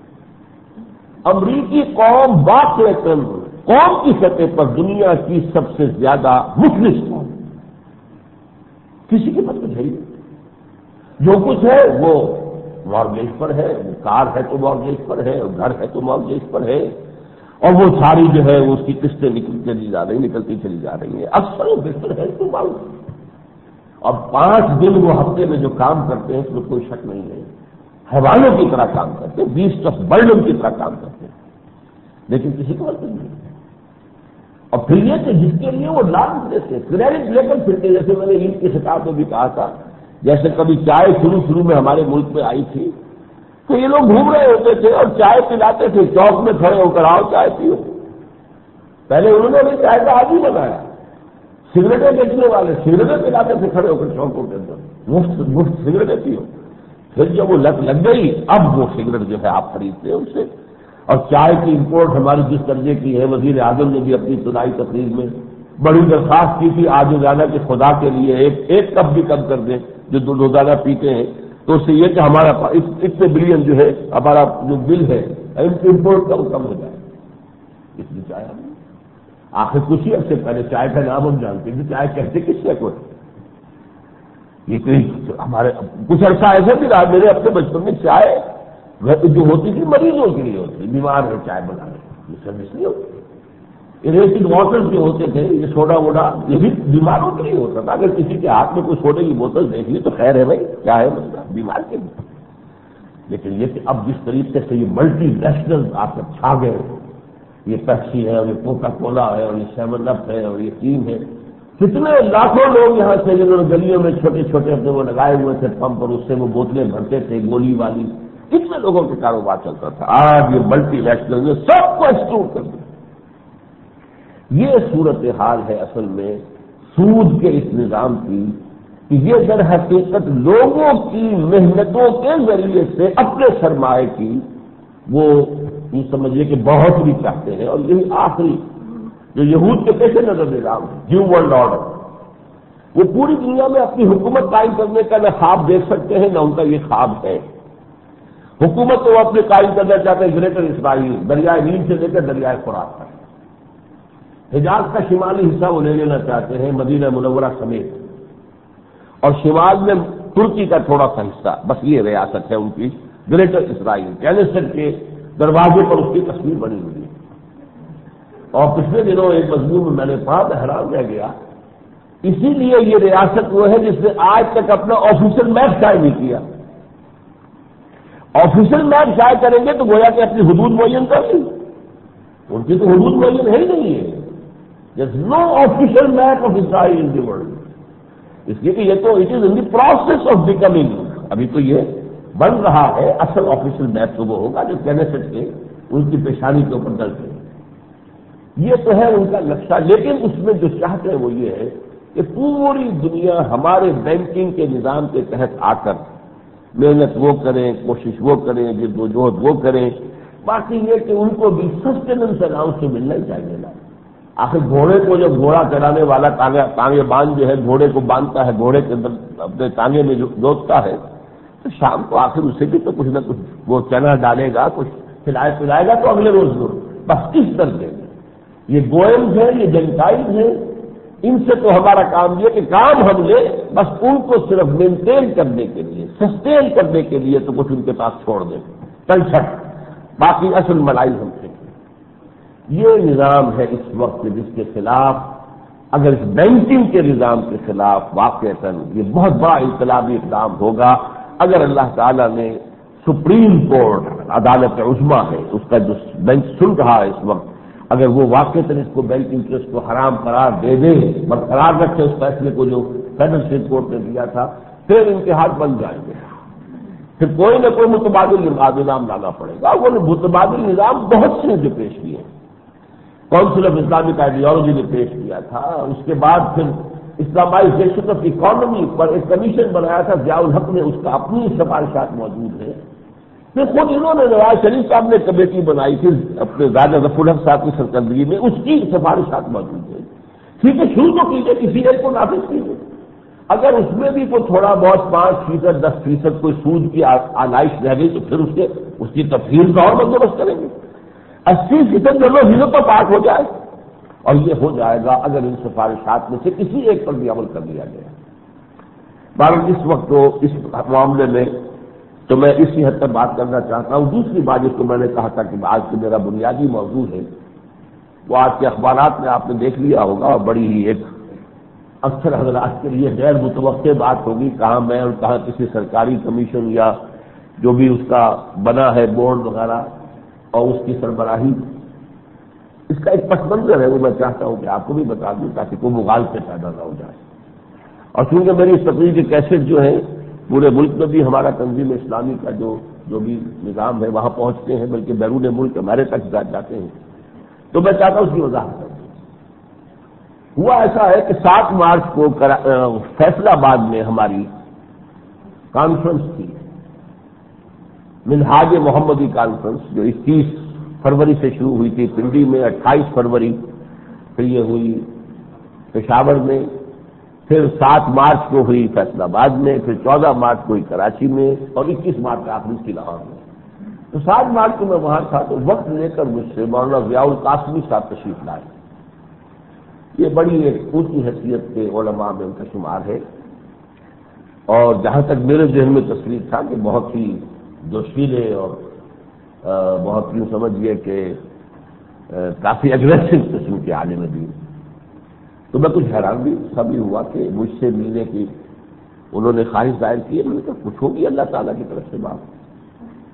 امریکی قوم باقاعدہ قوم کی سطح پر دنیا کی سب سے زیادہ مفلس قوم، کسی کے پاس کچھ ہے ہی نہیں، جو کچھ ہے وہ مارگیج پر ہے، کار ہے تو مارگیج پر ہے، گھر ہے تو مارگیج پر ہے، اور وہ ساری جو ہے اس کی قسطیں نکلتی چلی جا رہی نکلتی چلی جا رہی ہیں، اکثر و بیشتر ہے تو معلوم۔ اور پانچ دن وہ ہفتے میں جو کام کرتے ہیں اس میں کوئی شک نہیں ہے، حیوانوں کی طرح کام کرتے ہیں، بیسٹ آف برڈن کی طرح کام کرتے ہیں، لیکن کسی کو حاصل نہیں۔ اور پھر یہ کہ جس کے لیے وہ لانچ دیتے کریڈٹ لے کر پھرتے، جیسے میں نے عید کی خطاب میں بھی کہا تھا، جیسے کبھی چائے شروع شروع میں ہمارے ملک میں آئی تھی تو یہ لوگ گھوم رہے ہوتے تھے اور چائے پلاتے تھے، چوک میں کھڑے ہو کر آؤ چائے پیو۔ پہلے انہوں نے بھی چائے کا عادی بنایا، سگریٹیں بیچنے والے سگریٹیں پلاتے تھے کھڑے ہو کر چوکوں کے اندر، مفت مفت سگریٹیں پیو۔ پھر جب وہ لت لگ گئی اب وہ سگریٹ جو ہے آپ خریدتے ہیں ان سے۔ اور چائے کی امپورٹ ہماری جس درجے کی ہے، وزیر اعظم نے بھی اپنی ابتدائی تقریر میں بڑی درخواست کی تھی آج روزانہ کے خدا کے لیے ایک ایک کپ بھی کم کر دیں جو دو روزانہ پیتے ہیں، تو اس سے یہ کہ ہمارا اتنے بلین جو ہے ہمارا جو بل ہے امپورٹ کا وہ کم ہو جائے۔ اس لیے چائے ہم آخر کچھ ہی عرصے پہلے چائے کا نام ہم جانتے ہیں، چائے کہتے کس سے کوئی یہ کوئی ہمارے کچھ عرصہ ایسا بھی رہا میرے اپنے بچپن میں چائے جو ہوتی تھی مریضوں کے لیے ہوتی، بیمار ہے چائے بنانے یہ سروس نہیں ہوتی۔ اریٹڈ واٹر جو ہوتے تھے یہ سوڈا ووڈا یہ بھی بیماروں کے لیے ہوتا تھا، اگر کسی کے ہاتھ میں کوئی سوڈے کی بوتل دیکھ لی تو خیر ہے بھائی کیا ہے مسئلہ بیمار کے لیے، لیکن یہ کہ اب جس طریقے سے یہ ملٹی نیشنل آ کر چھا گئے، یہ پیپسی ہے اور یہ کوکا کولا ہے اور یہ سیون اپ ہے اور یہ ٹیم ہے، کتنے لاکھوں لوگ یہاں سے جنہوں نے گلیوں میں چھوٹے چھوٹے اپنے وہ لگائے ہوئے تھے پمپ، اور اس سے وہ بوتلیں بھرتے تھے گولی والی، کتنے لوگوں کے کاروبار چلتا تھا۔ آج یہ ملٹی نیشنل نے سب کو ایکسکلوڈ کر دیا۔ یہ صورتحال ہے اصل میں سود کے اس نظام کی، کہ یہ در حقیقت لوگوں کی محنتوں کے ذریعے سے اپنے سرمایہ کی وہ یہ سمجھیے کہ بہت بھی چاہتے ہیں، اور یہی آخری جو یہود کے پیش نظر نظام ہے نیو ورلڈ آرڈر، وہ پوری دنیا میں اپنی حکومت قائم کرنے کا نہ خواب دیکھ سکتے ہیں نہ ان کا یہ خواب ہے۔ حکومت تو وہ اپنے قائم کرنا چاہتے ہیں گریٹر اسرائیل، دریائے نیل سے لے کر دریائے فرات تک، حجاز کا شمالی حصہ وہ لے لینا چاہتے ہیں مدینہ منورہ سمیت، اور شمال میں ترکی کا تھوڑا سا حصہ، بس یہ ریاست ہے ان کی گریٹر اسرائیل، کینسر کے دروازے پر اس کی تصویر بنی ہوئی ہے۔ اور پچھلے دنوں ایک مضمون میں میں نے پڑھا تو حیران رہ گیا، اسی لیے یہ ریاست وہ ہے جس نے آج تک اپنا آفیشیل میپ شائع نہیں کیا۔ آفیشیل میپ شائع کریں گے تو گویا کہ اپنی حدود معین کر لی، ان کی تو حدود معین ہے ہی نہیں ہے۔ There's no official map of Israel in the world. اس لیے کہ یہ تو it is in the process of becoming، ابھی تو یہ بن رہا ہے، اصل آفیشیل میپ تو وہ ہوگا جو کینسٹ کے ان کی پیشانی کے اوپر درج ہے۔ یہ تو ہے ان کا نقشہ، لیکن اس میں جو چاہتے ہیں وہ یہ ہے کہ پوری دنیا ہمارے بینکنگ کے نظام کے تحت آ کر محنت وہ کریں، کوشش وہ کریں، جد و جہد وہ کریں، باقی یہ کہ ان کو بھی سسٹیننس الاؤنس سے ملنا ہی چاہیے نا۔ آخر گھوڑے کو جب گھوڑا چلانے والا تانگے باندھ جو ہے گھوڑے کو باندھتا ہے، گھوڑے کے اندر اپنے تانگے میں جو جوتتا ہے، تو شام کو آخر اسے بھی تو کچھ نہ کچھ وہ چنا ڈالے گا، کچھ کھلائے پلائے گا تو اگلے روز ضرور، بس کس درجے میں یہ گوئمز ہیں، یہ جنٹائل ہیں، ان سے تو ہمارا کام یہ کہ کام ہم لے، بس ان کو صرف مینٹین کرنے کے لیے، سسٹین کرنے کے لیے تو کچھ ان کے پاس چھوڑ دیں کلچر، باقی اصل ملائی ہم سے۔ یہ نظام ہے اس وقت جس کے خلاف، اگر اس بینکنگ کے نظام کے خلاف واقعتاً یہ بہت بڑا انقلابی اقدام ہوگا اگر اللہ تعالیٰ نے سپریم کورٹ عدالت عظمیٰ ہے اس کا جو بینچ سن رہا ہے اس وقت، اگر وہ واقعتاً اس کو بینک انٹرسٹ کو حرام قرار دے دے، برقرار رکھے اس فیصلے کو جو فیڈرل اسٹیٹ کورٹ نے دیا تھا، پھر ان کے ہاتھ بن جائیں گے، پھر کوئی نہ کوئی متبادل نظام لانا پڑے گا۔ وہ متبادل نظام بہت سے جو پیش کیے ہیں، کونسل آف اسلامک آئیڈیالوجی نے پیش کیا تھا، اس کے بعد پھر اسلامائزیشن آف اکانومی پر ایک کمیشن بنایا تھا ضیاء الحق نے، اس کا اپنی سفارشات موجود ہیں، پھر خود انہوں نے نواز شریف صاحب نے کمیٹی بنائی تھی اپنے زیادہ ظفر الحق صاحب کی سرکردگی میں، اس کی سفارشات موجود ہیں۔ ٹھیک ہے، شروع تو کیجیے، کسی ایک کو نافذ کیجیے، اگر اس میں بھی کوئی تھوڑا بہت پانچ فیصد دس فیصد کوئی سود کی آلائش رہ گئی تو پھر اس کے اس کی تفصیل کا اور بندوبست کریں گے، اسی فیصد دونوں فیصد تو پاک ہو جائے، اور یہ ہو جائے گا اگر ان سفارشات میں سے کسی ایک پر بھی عمل کر لیا گیا۔ بہرحال اس وقت تو اس معاملے میں تو میں اسی حد تک بات کرنا چاہتا ہوں۔ دوسری بات جس کو میں نے کہا تھا کہ آج کا میرا بنیادی موضوع ہے، وہ آج کے اخبارات میں آپ نے دیکھ لیا ہوگا، اور بڑی ہی ایک اکثر حضرات کے لیے غیر متوقع بات ہوگی، کہاں میں اور کہاں کسی سرکاری کمیشن یا جو بھی اس کا بنا ہے بورڈ وغیرہ اور اس کی سربراہی، اس کا ایک پس منظر ہے، وہ میں چاہتا ہوں کہ آپ کو بھی بتا دوں تاکہ کوئی مغالطے پیدا نہ ہو جائے۔ اور چونکہ میری اس تقریر کے کیسٹ جو ہیں پورے ملک میں بھی ہمارا تنظیم اسلامی کا جو جو بھی نظام ہے وہاں پہنچتے ہیں، بلکہ بیرون ملک ہمارے تک جاتے ہیں، تو میں چاہتا ہوں اس کی وضاحت کروں۔ ہوا ایسا ہے کہ سات مارچ کو فیصلہ آباد میں ہماری کانفرنس تھی، منہاج محمدی کانفرنس، جو اکیس فروری سے شروع ہوئی تھی پنڈی میں، اٹھائیس فروری پھر یہ ہوئی پشاور میں، پھر سات مارچ کو ہوئی فیصلہ آباد میں، پھر چودہ مارچ کو ہوئی کراچی میں، اور اکیس مارچ آخری کی لاہور میں۔ تو سات مارچ کو میں وہاں تھا تو وقت لے کر مجھ سے مولانا ضیاء القاسمی صاحب تشریف لائے۔ یہ بڑی ایک اونچی حیثیت کے علماء میں ان کا شمار ہے، اور جہاں تک میرے ذہن میں تصویر تھا کہ بہت ہی جوشیلے اور بہت یوں سمجھیے کہ کافی اگریسو قسم کے عالم دین، تو میں کچھ حیران بھی سا بھی ہوا کہ مجھ سے ملنے کی انہوں نے خواہش ظاہر کی ہے۔ میں نے کہا کچھ ہوگی اللہ تعالیٰ کی طرف سے بات،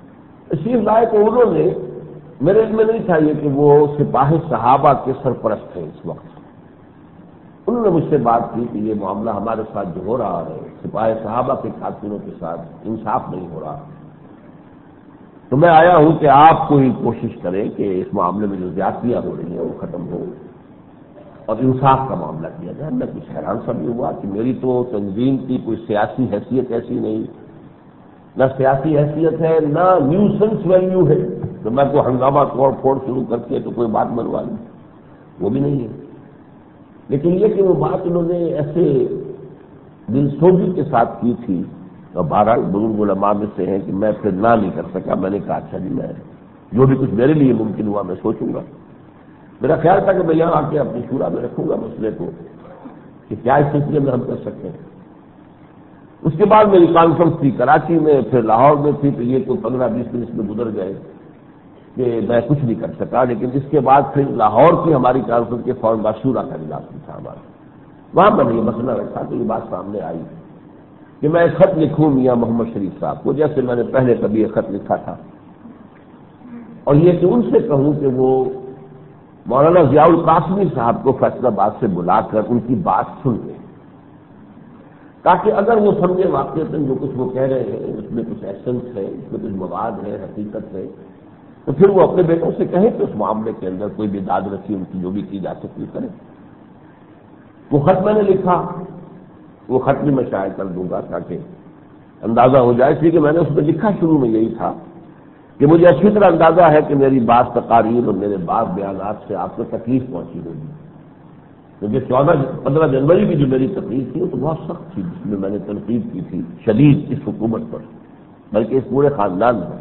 تشریف لائے تو انہوں نے، میرے علم میں نہیں تھا یہ کہ وہ سپاہ صحابہ کے سرپرست تھے اس وقت. انہوں نے مجھ سے بات کی کہ یہ معاملہ ہمارے ساتھ جو ہو رہا ہے سپاہ صحابہ کے قاتلوں کے ساتھ انصاف نہیں ہو رہا، تو میں آیا ہوں کہ آپ کوئی کوشش کریں کہ اس معاملے میں جو زیادتیاں ہو رہی ہیں وہ ختم ہو اور انصاف کا معاملہ کیا جائے. میں کچھ حیران سا بھی ہوا کہ میری تو تنظیم کی کوئی سیاسی حیثیت ایسی نہیں، نہ سیاسی حیثیت ہے نہ نیوسنس ویلیو ہے تو میں کوئی ہنگامہ توڑ پھوڑ شروع کر کے تو کوئی بات منوا لوں، وہ بھی نہیں ہے. لیکن یہ کہ وہ بات انہوں نے ایسے دل سوزی کے ساتھ کی تھی اور بہرحال بزرگ علماء میں سے ہیں کہ میں پھر نہ نہیں کر سکا. میں نے کہا اچھا جی میں جو بھی کچھ میرے لیے ممکن ہوا میں سوچوں گا. میرا خیال تھا کہ میں یہاں آ کے اپنی شورا میں رکھوں گا مسئلے کو کہ کیا اس سلسلے میں ہم کر سکتے ہیں. اس کے بعد میری کانفرنس تھی کراچی میں، پھر لاہور میں تھی، تو یہ کوئی پندرہ بیس دن اس میں گزر گئے کہ میں کچھ نہیں کر سکا. لیکن اس کے بعد پھر لاہور کی ہماری کانفرنس کے فوراً بعد شورا کا اجلاس بھی تھا ہمارا، وہاں میں نے یہ مسئلہ رکھا تو یہ بات سامنے آئی کہ میں ایک خط لکھوں میاں محمد شریف صاحب کو، جیسے میں نے پہلے کبھی ایک خط لکھا تھا، اور یہ کہ ان سے کہوں کہ وہ مولانا ضیاء القاسمی صاحب کو فیصل آباد سے بلا کر ان کی بات سن لیں، تاکہ اگر وہ سمجھے واقعتاً جو کچھ وہ کہہ رہے ہیں اس میں کچھ ایسنس ہے، اس میں کچھ مواد ہے، حقیقت ہے، تو پھر وہ اپنے بیٹوں سے کہیں کہ اس معاملے کے اندر کوئی بھی داد رسی ان کی جو بھی کی جا سکتی کرے. وہ خط میں نے لکھا، وہ خط بھی میں شائع کر دوں گا تاکہ اندازہ ہو جائے، اس لیے کہ میں نے اس میں لکھا شروع میں یہی تھا کہ مجھے اچھی طرح اندازہ ہے کہ میری بعض تقاریر اور میرے بعض بیانات سے آپ کو تکلیف پہنچی ہوگی، کیونکہ چودہ پندرہ جنوری کی جو میری تقریر تھی وہ تو بہت سخت تھی، جس میں میں نے تنقید کی تھی شدید اس حکومت پر، بلکہ اس پورے خاندان پر.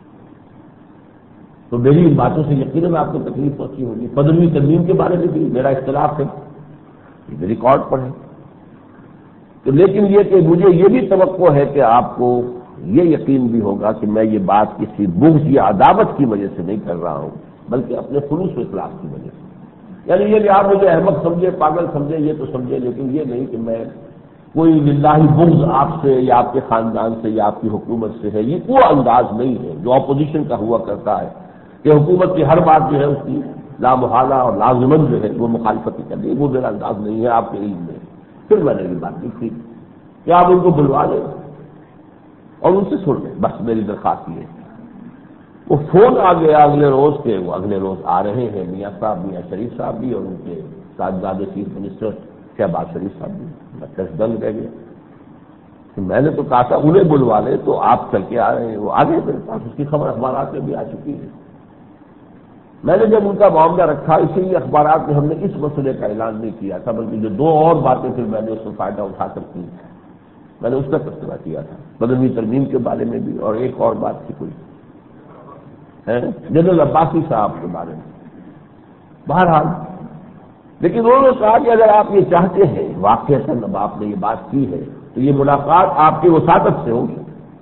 تو میری ان باتوں سے یقیناً آپ کو تکلیف پہنچی ہوگی. پدروی ترمیم کے بارے میں بھی میرا اختلاف ہے، یہ ریکارڈ پر ہے. تو لیکن یہ کہ مجھے یہ بھی توقع ہے کہ آپ کو یہ یقین بھی ہوگا کہ میں یہ بات کسی بغض یا عداوت کی وجہ سے نہیں کر رہا ہوں، بلکہ اپنے خلوص و اخلاص کی وجہ سے. یعنی یہ کہ آپ مجھے احمق سمجھے، پاگل سمجھے، یہ تو سمجھے، لیکن یہ نہیں کہ میں کوئی للہ بغض آپ سے یا آپ کے خاندان سے یا آپ کی حکومت سے ہے. یہ وہ انداز نہیں ہے جو اپوزیشن کا ہوا کرتا ہے کہ حکومت کی ہر بات جو ہے اس کی لامحالہ اور لازمن جو ہے وہ مخالفت کرنی ہے. وہ میرا انداز نہیں ہے آپ کے علم میں. پھر میں نے یہ بات لکھی کہ آپ ان کو بلوا لیں اور ان سے سن لیں، بس میری درخواست یہ ہے. وہ فون آ گیا اگلے روز کے، وہ اگلے روز آ رہے ہیں میاں صاحب، میاں شریف صاحب بھی اور ان کے صاحبزادے چیف منسٹر شہباز شریف صاحب بھی. میں دس دنگ رہ گیا. میں نے تو کہا تھا انہیں بلوا لیں تو آپ چل کے آ رہے ہیں. وہ آگے میرے پاس اس کی خبر اخبارات میں بھی آ چکی ہے. میں نے جب ان کا معاملہ رکھا، اسی لیے اخبارات میں ہم نے اس مسئلے کا اعلان نہیں کیا تھا، بلکہ جو دو اور باتیں پھر میں نے اس میں فائدہ اٹھا کر کی میں نے اس کا تذکرہ کیا تھا، مدنی ترمیم کے بارے میں بھی، اور ایک اور بات تھی کوئی جنرل عباسی صاحب کے بارے میں. بہرحال لیکن انہوں نے کہا کہ اگر آپ یہ چاہتے ہیں واقعتاً اب آپ نے یہ بات کی ہے تو یہ ملاقات آپ کی وساطت سے ہوگی.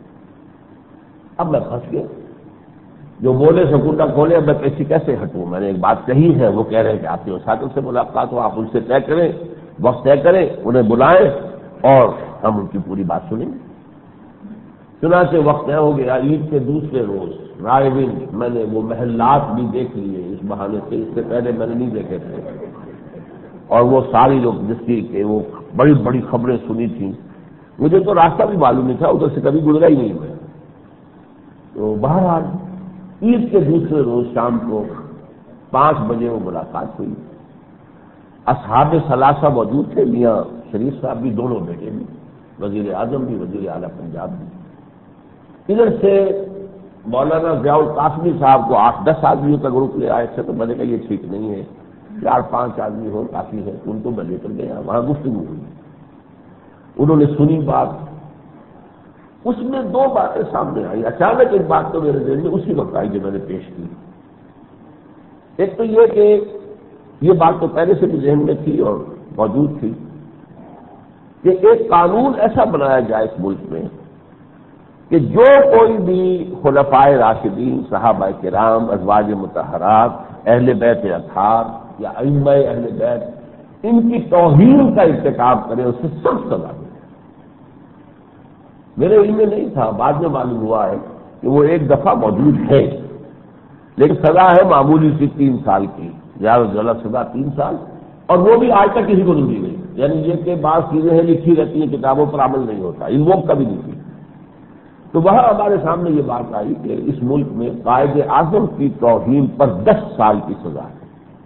اب میں پھنس گیا. جو بولے سکوٹا کھولے، اب میں کیسی کیسے ہٹوں. میں نے ایک بات کہی ہے، وہ کہہ رہے ہیں کہ آپ کی وساطت سے ملاقات ہو، آپ ان سے طے کریں، وقت طے کریں، انہیں بلائیں اور ہم ان کی پوری بات سنیں گے. چنانچہ وقت طے ہو گیا. عید کے دوسرے روز رائے ون میں نے وہ محلات بھی دیکھ لیے اس بہانے سے، اس سے پہلے میں نے نہیں دیکھے تھے، اور وہ ساری جو جس کی کہ وہ بڑی بڑی خبریں سنی تھیں. مجھے تو راستہ بھی معلوم نہیں تھا، ادھر سے کبھی گزرا ہی نہیں میں. تو بہرحال عید کے دوسرے روز شام کو پانچ بجے وہ ملاقات ہوئی. اصحاب ثلاثہ موجود تھے، میاں شریف صاحب بھی، دونوں بیٹے بھی، وزیر اعظم بھی، وزیر اعلیٰ پنجاب بھی. ادھر سے مولانا ضیاء القاسمی صاحب کو آٹھ دس آدمیوں کا گروپ لے آئے تھے. تو میں نے کہا یہ ٹھیک نہیں ہے، چار پانچ آدمی ہو کافی ہے. ان کو میں لے کر گیا، وہاں گفتگو ہوئی، انہوں نے سنی بات. اس میں دو باتیں سامنے آئی. اچانک ایک بات تو میرے ذہن میں اسی وقت آئی جو میں نے پیش کی. ایک تو یہ کہ یہ بات تو پہلے سے بھی ذہن میں تھی اور موجود تھی کہ ایک قانون ایسا بنایا جائے اس ملک میں کہ جو کوئی بھی خلفائے راشدین، صحابہ کرام، ازواج مطہرات، اہل بیت اطہار یا ائمہ اہل بیت، ان کی توہین کا ارتکاب کرے اسے سخت سزا دے. میرے علم میں نہیں تھا، بعد میں معلوم ہوا ہے کہ وہ ایک دفعہ موجود ہے، لیکن سزا ہے معمولی سی تین سال کی، زیادہ سے زیادہ سزا تین سال، اور وہ بھی آج تک کسی کو نہیں دی گئی۔ یعنی یہ کہ بعض چیزیں ہیں لکھی رہتی ہیں، کتابوں پر عمل نہیں ہوتا، انووک کبھی نہیں کی۔ تو وہاں ہمارے سامنے یہ بات آئی کہ اس ملک میں قائد اعظم کی توہین پر دس سال کی سزا ہے،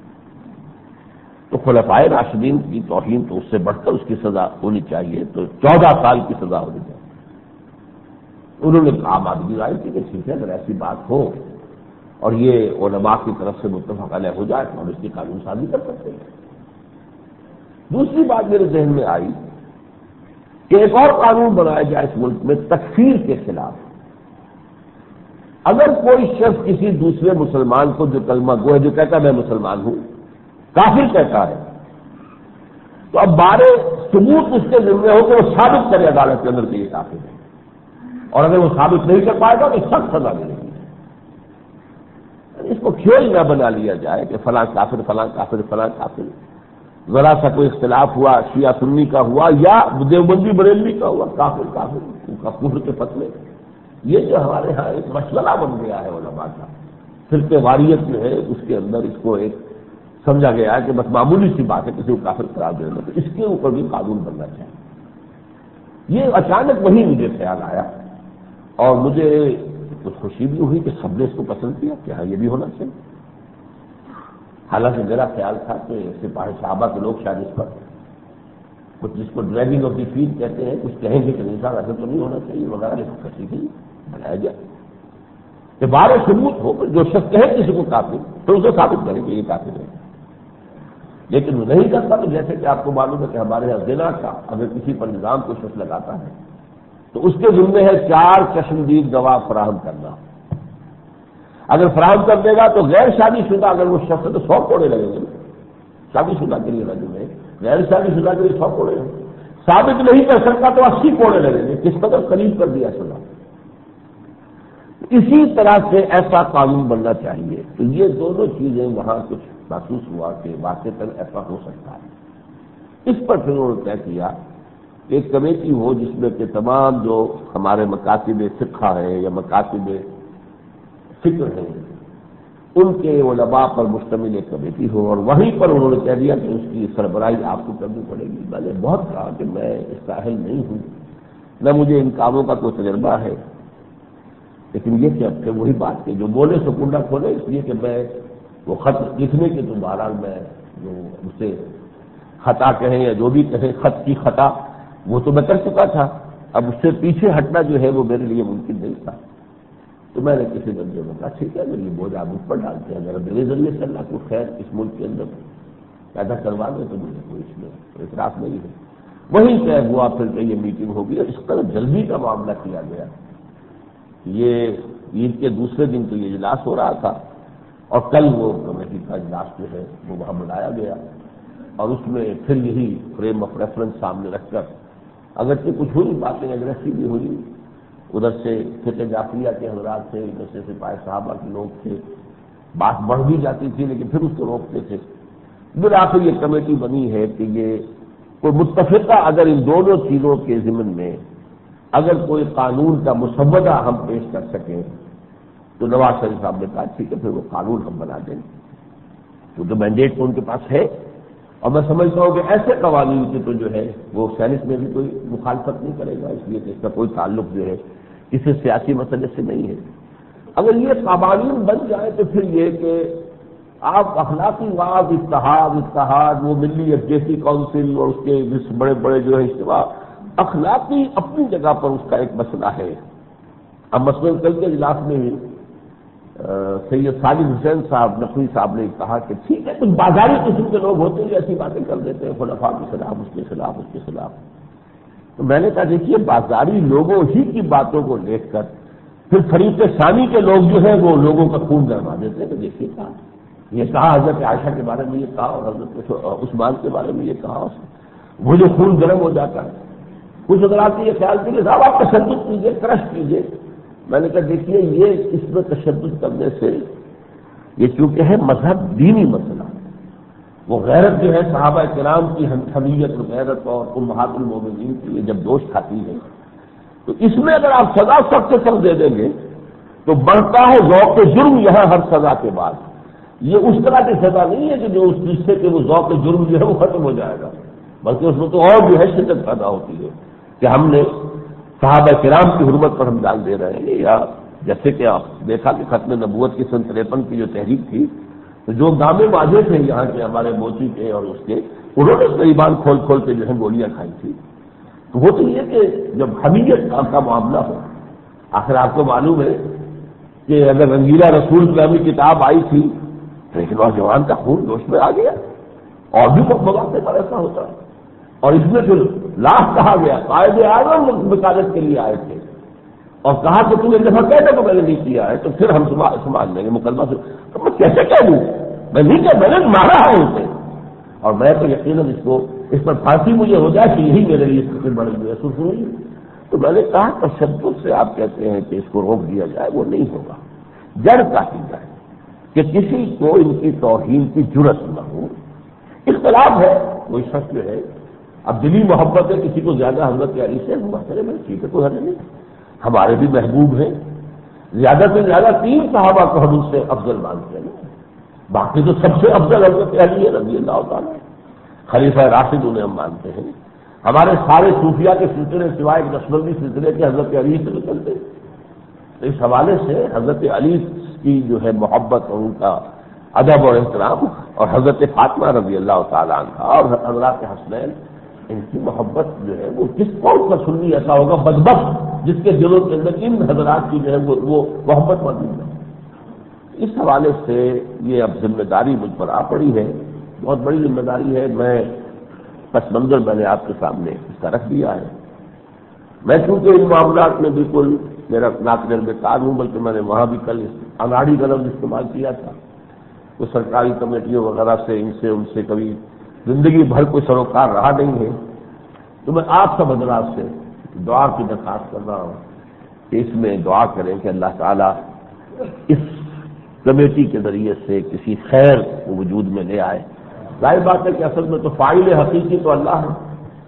تو خلفائے راشدین کی توہین تو اس سے بڑھ کر اس کی سزا ہونی چاہیے، تو چودہ سال کی سزا ہونی چاہیے۔ انہوں نے عام آدمی رائے کی کہ ٹھیک ہے، اگر ایسی بات ہو اور یہ علماء کی طرف سے متفق علیہ ہو جائے تو ہم اس کی قانون سازی کر سکتے ہیں۔ دوسری بات میرے ذہن میں آئی کہ ایک اور قانون بنایا جائے اس ملک میں تکفیر کے خلاف۔ اگر کوئی شخص کسی دوسرے مسلمان کو جو کلمہ گو ہے، جو کہتا ہے میں مسلمان ہوں، کافر کہتا ہے، تو اب بارے ثبوت اس کے ذمہ ہو کہ وہ ثابت کرے عدالت کے اندر کہ یہ کافر ہے، اور اگر وہ ثابت نہیں کر پائے گا تو سخت سزا ملے گی۔ اس کو کھیل نہ بنا لیا جائے کہ فلاں کافر فلاں کافر فلاں کافر، ذرا سا کوئی اختلاف ہوا شیعہ سنی کا ہوا یا دیوبندی بریلوی کا ہوا، کافر کافر کفر کے فتوے، یہ جو ہمارے ہاں ایک مسئلہ بن گیا ہے علماء کا، فرقے واریت جو ہے اس کے اندر اس کو ایک سمجھا گیا ہے کہ بس معمولی سی بات ہے کسی کو کافر قرار دینا، تو اس کے اوپر بھی قانون بننا چاہیے۔ یہ اچانک وہی مجھے خیال آیا اور مجھے کچھ خوشی بھی ہوئی کہ سب نے اس کو پسند کیا کہ ہاں یہ بھی ہونا چاہیے۔ حالانکہ میرا خیال تھا کہ سپاہی صحابہ کے لوگ شاید اس پر کچھ جس کو ڈرائیونگ آف دی فیلڈ کہتے ہیں کچھ کہیں گے کہ نہیں صاحب ایسا تو نہیں ہونا چاہیے وغیرہ، لیکن کسی بھی بنایا جائے کہ بارے ثبوت ہو جو شخص کہے کسی کو کافر تو اسے ثابت کرے کہ یہ کافر ہے، لیکن وہ نہیں کرتا۔ تو جیسے کہ آپ کو معلوم ہے کہ ہمارے یہاں زنا کا اگر کسی پر نظام کو شخص لگاتا ہے تو اس کے ذمہ ہے چار چشمدید گواہ فراہم کرنا، اگر فراہم کر دے گا تو غیر شادی شدہ اگر وہ شخص ہے تو سو کوڑے لگیں گے، شادی شدہ کے لیے رجم ہے، غیر شادی شدہ کے لیے سو کوڑے ہیں، ثابت نہیں کر سکتا تو اسی کوڑے لگیں گے، کس قدر قریب کر دیا سزا۔ اسی طرح سے ایسا قانون بننا چاہیے۔ تو یہ دونوں چیزیں وہاں کچھ محسوس ہوا کہ واقعی ایسا ہو سکتا ہے۔ اس پر پھر انہوں نے طے کیا کہ ایک کمیٹی ہو جس میں کہ تمام جو ہمارے مکاتب فقہ ہیں یا مکاتب فکر ہیں ان کے علماء پر مشتمل ایک کمیٹی ہو، اور وہیں پر انہوں نے کہہ دیا کہ اس کی سربراہی آپ کو کرنی پڑے گی۔ میں نے بہت کہا کہ میں اس کا اہل نہیں ہوں، نہ مجھے ان کاموں کا کوئی تجربہ ہے، لیکن یہ کہ اب کہ وہی بات کہ جو بولے سو کنڈا کھولے، اس لیے کہ میں وہ خط لکھنے کے تو بہرحال میں جو اسے خطا کہیں یا جو بھی کہیں خط کی خطا وہ تو میں کر چکا تھا، اب اس سے پیچھے ہٹنا جو ہے وہ میرے لیے ممکن نہیں تھا۔ تو میں نے کسی بندے کو کہا ٹھیک ہے اگر یہ بوجھ آپ مجھ پر ڈالتے ہیں، اگر میرے ذریعے سے اللہ کو خیر اس ملک کے اندر پیدا کروا دیں تو مجھے کوئی اس میں اعتراض نہیں ہے۔ وہیں طے ہوا پھر کہ یہ میٹنگ ہوگی، اور اس طرح جلدی کا معاملہ کیا گیا۔ یہ عید کے دوسرے دن تو یہ اجلاس ہو رہا تھا اور کل وہ کمیٹی کا اجلاس جو ہے وہ وہاں بلایا گیا، اور اس میں پھر یہی فریم آف ریفرنس سامنے رکھ کر اگرچہ کچھ ہوئی باتیں اگریسو بھی ہوئی، ادھر سے فقہ جعفریہ کے حضرات تھے، ادھر سے سپاہی صحابہ کے لوگ تھے، بات بڑھ بھی جاتی تھی لیکن پھر اس کو روکتے تھے۔ بالآخر یہ کمیٹی بنی ہے کہ یہ کوئی متفقہ اگر ان دونوں چیزوں کے ضمن میں اگر کوئی قانون کا مسودہ ہم پیش کر سکیں تو نواز شریف صاحب نے کہا ٹھیک ہے پھر وہ قانون ہم بنا دیں گے، کیونکہ مینڈیٹ تو ان کے پاس ہے، اور میں سمجھتا ہوں کہ ایسے قوانین کی تو جو ہے وہ سینٹ میں بھی کوئی مخالفت نہیں کرے گا، اس لیے کہ اس کا کوئی تعلق جو ہے کسی سیاسی مسئلے سے نہیں ہے۔ اگر یہ قوانین بن جائے تو پھر یہ کہ آپ اخلاقی واز اتحاد اتحاد وہ ملی یکجہتی کونسل اور اس کے بڑے بڑے جو ہے اجتماع اخلاقی اپنی جگہ پر اس کا ایک مسئلہ ہے۔ اب مثلاً کل کے اجلاس میں ہی سید ساجد حسین صاحب نقوی صاحب نے کہا کہ ٹھیک ہے کچھ بازاری قسم کے لوگ ہوتے ہیں ایسی باتیں کر دیتے ہیں خلفاء کے خلاف اس کے خلاف اس کے خلاف، تو میں نے کہا دیکھیے بازاری لوگوں ہی کی باتوں کو دیکھ کر پھر فریق ثانی کے لوگ جو ہیں وہ لوگوں کا خون گرما دیتے ہیں کہ دیکھیے کہا یہ کہا حضرت عائشہ کے بارے میں یہ کہا اور حضرت عثمان کے بارے میں یہ کہا، وہ جو خون گرم ہو جاتا ہے۔ کچھ حضرات یہ خیال تھی کہ صاحب آپ تشدد کیجیے کرش کیجیے، میں نے کہا دیکھیے یہ اس میں تشدد کرنے سے یہ چونکہ ہے مذہب دینی مسئلہ، وہ غیرت جو ہے صحابہ کرام کی حمیت اور غیرت اور امہات المومنین کی یہ جب دوش کھاتی ہے تو اس میں اگر آپ سزا سخت سے سخت دے دیں گے تو بڑھتا ہے ذوق جرم یہاں ہر سزا کے بعد. یہ اس طرح کی سزا نہیں ہے کہ جو اس چیز سے کہ وہ ذوق جرم جو ہے وہ ختم ہو جائے گا، بلکہ اس میں تو اور جو ہے شدت پیدا ہوتی ہے کہ ہم نے صحابہ کرام کی حرمت پر ہم جان دے رہے ہیں. یا جیسے کہ آپ دیکھا کہ ختم نبوت کی سن تریپن کی جو تحریک تھی، تو جو گامے ماجے تھے یہاں کے ہمارے موچی کے اور اس کے، انہوں نے غریبان کھول کھول کے جو ہے گولیاں کھائی تھی. تو وہ تو یہ کہ جب حمیت کا معاملہ ہو، آخر آپ کو معلوم ہے کہ اگر رنگیلا رسول کی کتاب آئی تھی لیکن نوجوان کا خون جوش میں آ گیا، اور بھی کچھ مواقع پر ایسا ہوتا ہے. اور اس میں پھر لاش کہا گیا، قائد اعظم وکالت کے لیے آئے تھے اور کہا کہ تم ایک دفعہ کہہ دو کہ میں نے نہیں کیا ہے تو پھر ہم سمجھ لیں گے مقدمہ سے. تو میں کیسے کہہ دوں؟ میں نہیں کہہ، میں نے مارا ہے اسے، اور میں تو یقیناً اس کو اس پر پھانسی مجھے ہو جائے کہ یہی میرے لیے سب سے بڑی جو ہے سرخ ہوئی. تو میں نے کہا تشدد سے آپ کہتے ہیں کہ اس کو روک دیا جائے، وہ نہیں ہوگا. جڑ کاٹی جائے کہ کسی کو ان کی توہین کی جرت نہ ہو. اختلاف ہے، کوئی شخص جو ہے اب دلی محبت ہے کسی کو زیادہ حضرت علی سے مسئلے میں ٹھیک ہے، کوئی حل نہیں. ہمارے بھی محبوب ہیں، زیادہ سے زیادہ تین صحابہ کو ہم اس سے افضل مانتے ہیں، باقی تو سب سے افضل حضرت علی ہے رضی اللہ تعالیٰ. خلیفہ راشد انہیں ہم مانتے ہیں. ہمارے سارے صوفیاء کے سلسلے سوائے ایک نقشبندی سلسلے کے حضرت علی سے نکلتے ہیں. تو اس حوالے سے حضرت علی کی جو ہے محبت اور ان کا ادب اور احترام، اور حضرت فاطمہ رضی اللہ تعالیٰ عنہ اور حضرات حسنین، ان کی محبت جو ہے وہ کس کون کا سنی ایسا ہوگا بدبخت جس کے دلوں کے اندر ان حضرات کی جو ہے وہ وہ محبت موجود ہے. اس حوالے سے یہ اب ذمہ داری مجھ پر آ پڑی ہے، بہت بڑی ذمہ داری ہے. میں پس منظر میں نے آپ کے سامنے اس کا رکھ دیا ہے. میں چونکہ ان معاملات میں بالکل میرا ناقدر بے کار ہوں، بلکہ میں نے وہاں بھی کل اناڑی کا لفظ استعمال کیا تھا. تو سرکاری کمیٹیوں وغیرہ سے ان سے ان سے کبھی زندگی بھر کوئی سروکار رہا نہیں ہے. تو میں آپ سب حضرات سے دعا کی درخواست کر رہا ہوں کہ اس میں دعا کریں کہ اللہ تعالیٰ اس کمیٹی کے ذریعے سے کسی خیر کو وجود میں لے آئے. ظاہر بات ہے کہ اصل میں تو فاعل حقیقی تو اللہ ہے،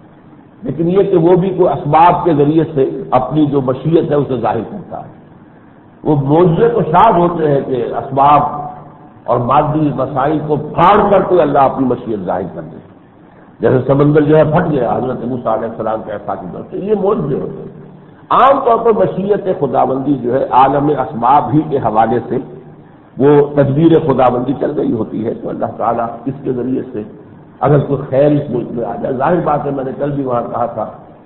لیکن یہ کہ وہ بھی کوئی اسباب کے ذریعے سے اپنی جو مشیت ہے اسے ظاہر کرتا ہے. وہ معجزے تو شاد ہوتے ہیں کہ اسباب اور مادی مسائل کو پھاڑ کر کوئی اللہ اپنی مشیت ظاہر کر دے. جیسے سمندر جو ہے پھٹ گیا حضرت موسیٰ علیہ السلام کے ایسا کی طرف سے، یہ معجزے ہوتے ہیں. عام طور پر مشیت خداوندی جو ہے عالم اسباب ہی کے حوالے سے وہ تدبیر خداوندی چل رہی ہوتی ہے. تو اللہ تعالیٰ اس کے ذریعے سے اگر کوئی خیر اس ملک میں آ جائے، ظاہر بات ہے میں نے کل بھی وہاں کہا تھا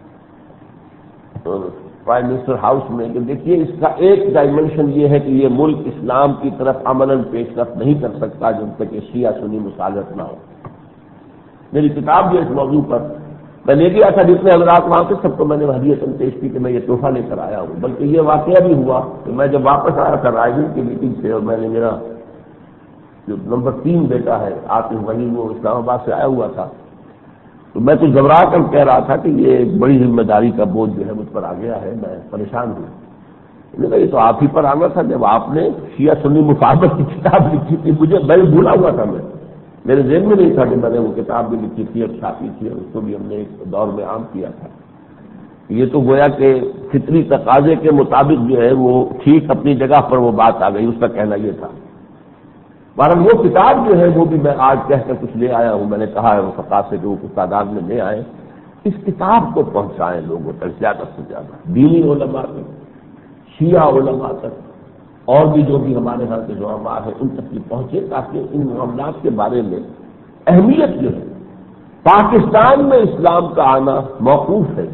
پرائم منسٹر ہاؤس میں کہ دیکھیے اس کا ایک ڈائمنشن یہ ہے کہ یہ ملک اسلام کی طرف عملاً پیش رفت نہیں کر سکتا جب تک یہ شیعہ سنی مصالحت نہ ہو. میری کتاب بھی اس موضوع پر میں لے گیا تھا، جتنے حضرات وہاں سے سب کو میں نے ہدیۃً پیش کی کہ میں یہ تحفہ لے کر آیا ہوں. بلکہ یہ واقعہ بھی ہوا کہ میں جب واپس آیا تھا رائے کی میٹنگ سے، اور میں نے میرا جو نمبر تین بیٹا ہے آصف وحی وہ اسلام آباد سے آیا ہوا تھا، تو میں تو گھبرا کر کہہ رہا تھا کہ یہ ایک بڑی ذمہ داری کا بوجھ جو ہے مجھ پر آ گیا ہے، میں پریشان ہوں. میں نے کہا یہ تو آپ ہی پر آنا تھا جب آپ نے شیعہ سنی مفاہمت کی کتاب لکھی تھی. مجھے میں بھولا ہوا تھا، میں میرے ذہن میں نہیں تھا کہ میں نے وہ کتاب بھی لکھی تھی اور چھاپی تھی، اور اس کو بھی ہم نے ایک دور میں عام کیا تھا. یہ تو گویا کہ فطری تقاضے کے مطابق جو ہے وہ ٹھیک اپنی جگہ پر وہ بات آ گئی، اس کا کہنا یہ تھا. بہرحال وہ کتاب جو ہے وہ بھی میں آج کہہ کر کچھ لے آیا ہوں. میں نے کہا ہے وہ فقات سے کہ وہ کچھ تعداد میں لے آئے، اس کتاب کو پہنچائیں لوگوں تک زیادہ سے زیادہ، دینی علماء تک، شیعہ علماء تک، اور بھی جو بھی ہمارے ہاں کے علماء ہیں ان تک یہ پہنچے، تاکہ ان معاملات کے بارے میں اہمیت جو ہے پاکستان میں اسلام کا آنا موقوف ہے.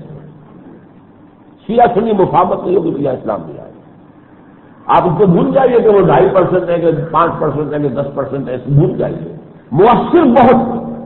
شیعہ سنی مفاہمت نہیں ہوگی تو یہاں اسلام نہیں آئے. آپ اس کو بھول جائیے کہ وہ ڈھائی پرسینٹ ہے کہ پانچ پرسینٹ ہے کہ دس پرسینٹ ہے، بھول جائیے. مؤثر بہت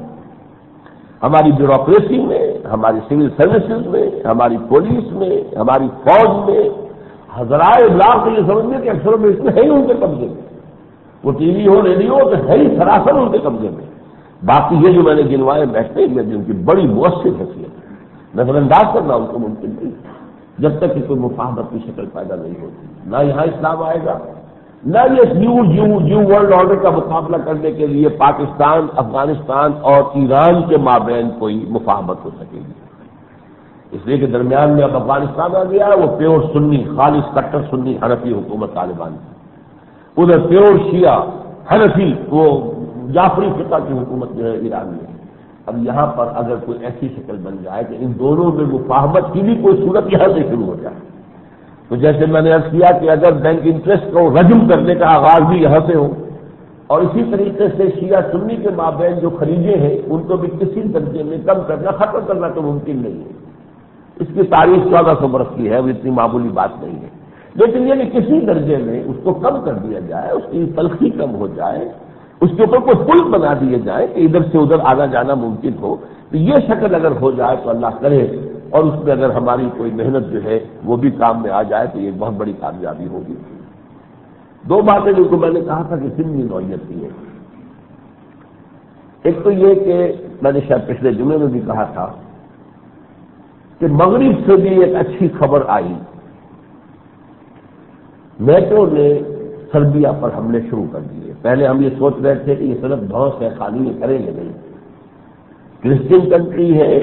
ہماری بیوروکریسی میں، ہماری سول سروسز میں، ہماری پولیس میں، ہماری فوج میں، ذرائع ابلاغ کو یہ سمجھنے کہ اکثر میں اس میں ہے ہی ان کے قبضے میں. وہ ٹی وی ہو ریڈیو ہو تو ہے ہی سراسر ان کے قبضے میں. باقی یہ جو میں نے گنوائے بیٹھتے میں بھی ان کی بڑی مؤثر حیثیت ہے، نظر انداز کرنا ان کو ممکن نہیں جب تک کہ کوئی مفاہمت کی شکل پیدا نہیں ہوتی. نہ یہاں اسلام آئے گا، نہ یہ new new new world order کا مقابلہ کرنے کے لیے پاکستان، افغانستان اور ایران کے مابین کوئی مفاہمت ہو سکے گی. اس لیے کہ درمیان میں اب افغانستان آ گیا ہے، وہ پیور سنی، خالص کٹر سنی حنفی حکومت طالبان کی، ادھر پیور شیعہ حنفی وہ جعفری فقہ کی حکومت جو ہے ایران میں۔ اب یہاں پر اگر کوئی ایسی شکل بن جائے کہ ان دونوں میں مفاہمت کی بھی کوئی صورت یہاں سے شروع ہو جائے، تو جیسے میں نے عرض کیا کہ اگر بینک انٹرسٹ کو رجم کرنے کا آغاز بھی یہاں سے ہو، اور اسی طریقے سے شیعہ سنی کے مابین جو خلیجیں ہیں ان کو بھی کسی درجے میں کم کرنا، ختم کرنا تو ممکن نہیں ہے۔ اس کی تاریخ چودہ سو برس کی ہے، وہ اتنی معمولی بات نہیں ہے، لیکن یہ کہ کسی درجے میں اس کو کم کر دیا جائے، اس کی تلخی کم ہو جائے، اس کے اوپر کوئی پل بنا دیے جائے کہ ادھر سے ادھر آنا جانا ممکن ہو، تو یہ شکل اگر ہو جائے تو اللہ کرے، اور اس میں اگر ہماری کوئی محنت جو ہے وہ بھی کام میں آ جائے تو یہ بہت بڑی کامیابی ہوگی۔ دو باتیں جو میں نے کہا تھا کہ سنی نوعیت کی ہے، ایک تو یہ کہ میں نے شاید پچھلے جمعے میں بھی کہا تھا کہ مغرب سے بھی ایک اچھی خبر آئی، نیٹو نے سربیا پر حملے شروع کر دیے۔ پہلے ہم یہ سوچ رہے تھے کہ یہ صرف دھوس ہے، خالی یہ کریں گے نہیں، کرسچن کنٹری ہے،